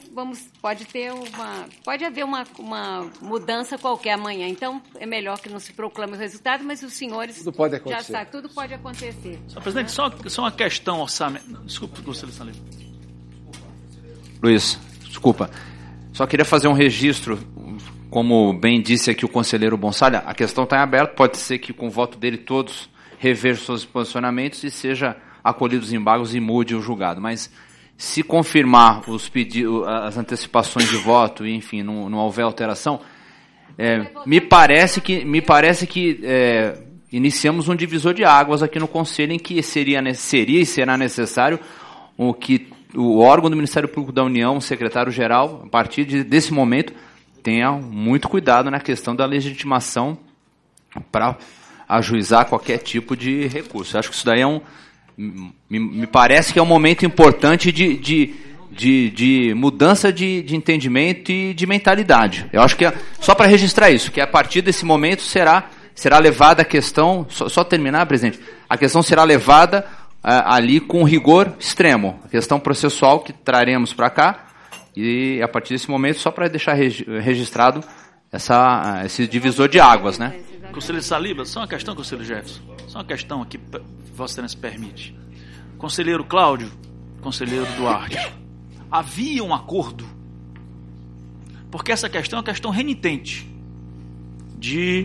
pode haver uma mudança qualquer amanhã. Então, é melhor que não se proclame o resultado, mas os senhores já sabem, tudo pode acontecer. Senhor presidente, só uma questão orçamental. Desculpe, conselheiro Salib. Luiz, desculpa. Só queria fazer um registro, como bem disse aqui o conselheiro Bonsalha, a questão está em aberto, pode ser que com o voto dele todos revejam seus posicionamentos e seja acolhidos os embargos e mude o julgado. Mas se confirmar as antecipações de voto e, enfim, não houver alteração, me parece que iniciamos um divisor de águas aqui no Conselho em que seria e será necessário o órgão do Ministério Público da União, o secretário-geral, a partir desse momento, tenha muito cuidado na questão da legitimação para ajuizar qualquer tipo de recurso. Acho que isso daí me parece que é um momento importante de mudança de entendimento e de mentalidade. Eu acho que só para registrar isso, que a partir desse momento será levada a questão, só terminar, presidente, a questão será levada ali com rigor extremo. A questão processual que traremos para cá e a partir desse momento, só para deixar registrado esse divisor de águas, né? Conselheiro Saliba, só uma questão, conselheiro Jefferson. Só uma questão aqui, Vossa Excelência permite. Conselheiro Cláudio, conselheiro Duarte, havia um acordo, porque essa questão é uma questão renitente de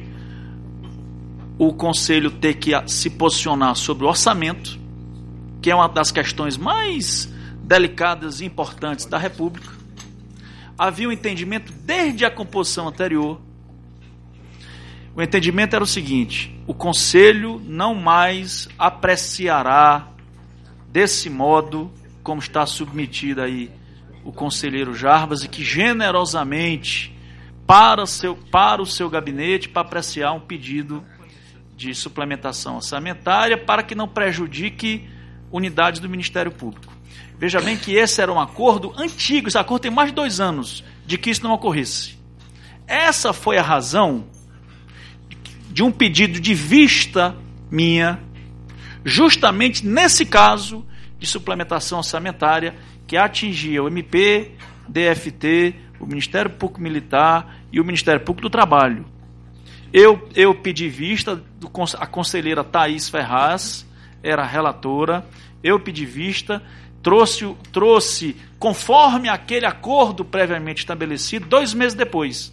o Conselho ter que se posicionar sobre o orçamento, que é uma das questões mais delicadas e importantes da República. Havia um entendimento desde a composição anterior. O entendimento era o seguinte: o Conselho não mais apreciará desse modo, como está submetido aí o conselheiro Jarbas, e que generosamente para o seu gabinete para apreciar um pedido de suplementação orçamentária para que não prejudique unidades do Ministério Público. Veja bem que esse era um acordo antigo, esse acordo tem mais de 2 anos de que isso não ocorresse. Essa foi a razão de um pedido de vista minha, justamente nesse caso de suplementação orçamentária que atingia o MP, DFT, o Ministério Público Militar e o Ministério Público do Trabalho. Eu pedi vista, a conselheira Thaís Ferraz era a relatora, eu pedi vista, trouxe conforme aquele acordo previamente estabelecido 2 meses depois.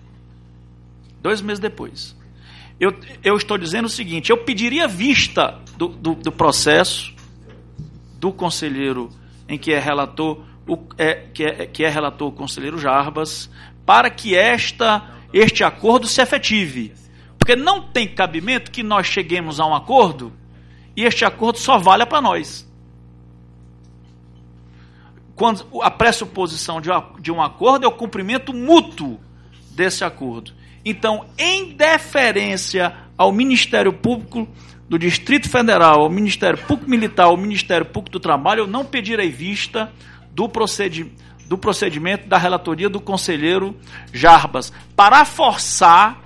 2 meses depois. Eu estou dizendo o seguinte: eu pediria vista do processo do conselheiro em que é relator, que é relator o conselheiro Jarbas, para que este acordo se efetive. Porque não tem cabimento que nós cheguemos a um acordo e este acordo só valha para nós. quando a pressuposição de um acordo é o cumprimento mútuo desse acordo. Então, em deferência ao Ministério Público do Distrito Federal, ao Ministério Público Militar, ao Ministério Público do Trabalho, eu não pedirei vista do procedimento da relatoria do conselheiro Jarbas, para forçar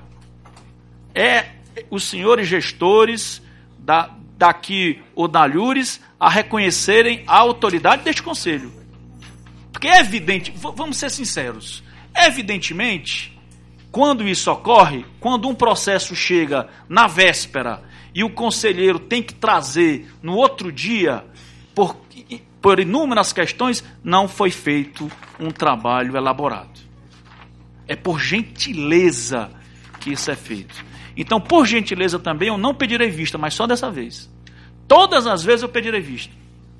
os senhores gestores daqui ou da Alhures a reconhecerem a autoridade deste conselho. Porque é evidente, vamos ser sinceros, evidentemente, quando isso ocorre, quando um processo chega na véspera e o conselheiro tem que trazer no outro dia, por inúmeras questões, não foi feito um trabalho elaborado. É por gentileza que isso é feito. Então, por gentileza também, eu não pedirei vista, mas só dessa vez. Todas as vezes eu pedirei vista.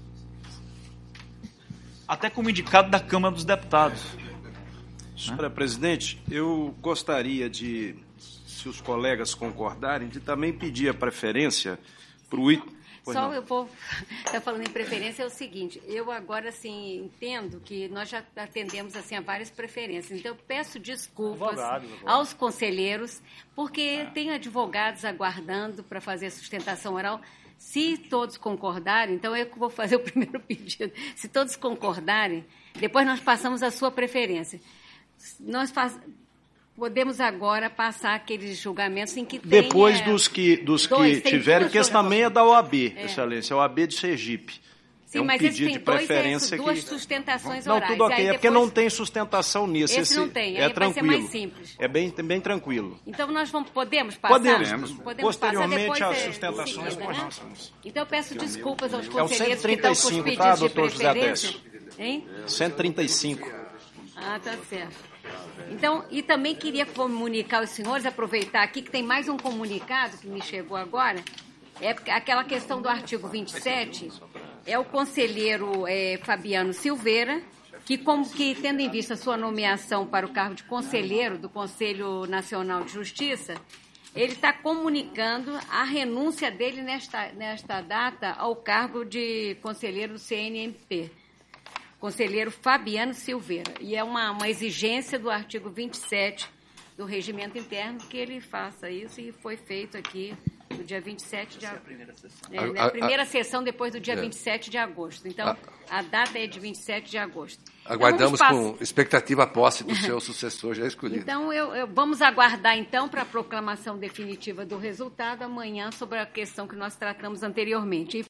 Até como indicado da Câmara dos Deputados. Senhora Presidente, eu gostaria de, se os colegas concordarem, de também pedir a preferência para o item. Só eu vou estar falando em preferência, é o seguinte, eu agora, assim, entendo que nós já atendemos, assim, a várias preferências, então eu peço desculpas aos conselheiros, porque tem advogados aguardando para fazer a sustentação oral. Se todos concordarem, então eu vou fazer o primeiro pedido, se todos concordarem, depois nós passamos a sua preferência. Nós podemos agora passar aqueles julgamentos em que tem... Depois dos que tiverem, que esse também é da OAB, Excelência, a OAB de Sergipe. Sim, é um mas pedido esse de tem preferência duas que... sustentações não, orais. tudo ok, aí é porque não tem sustentação nisso. Esse não tem, é aí tranquilo. vai ser mais simples. É bem tranquilo. Então, nós podemos passar? Podemos Posteriormente, passar depois, as sustentações, né? Então, eu peço desculpas aos É o conselheiros que estão com os 135, pedidos tá, de doutor José preferência. Décio? Hein? 135. Ah, tá certo. Então, e também queria comunicar aos senhores, aproveitar aqui, que tem mais um comunicado que me chegou agora, é aquela questão do artigo 27, é o conselheiro Fabiano Silveira, que tendo em vista a sua nomeação para o cargo de conselheiro do Conselho Nacional de Justiça, ele está comunicando a renúncia dele nesta data ao cargo de conselheiro do CNMP. Conselheiro Fabiano Silveira. E é uma exigência do artigo 27 do Regimento Interno que ele faça isso, e foi feito aqui no dia 27 de agosto. Na primeira sessão depois do dia 27 de agosto. Então, a data é de 27 de agosto. Aguardamos com expectativa a posse do seu sucessor já escolhido. Então, vamos aguardar, então, para a proclamação definitiva do resultado amanhã sobre a questão que nós tratamos anteriormente.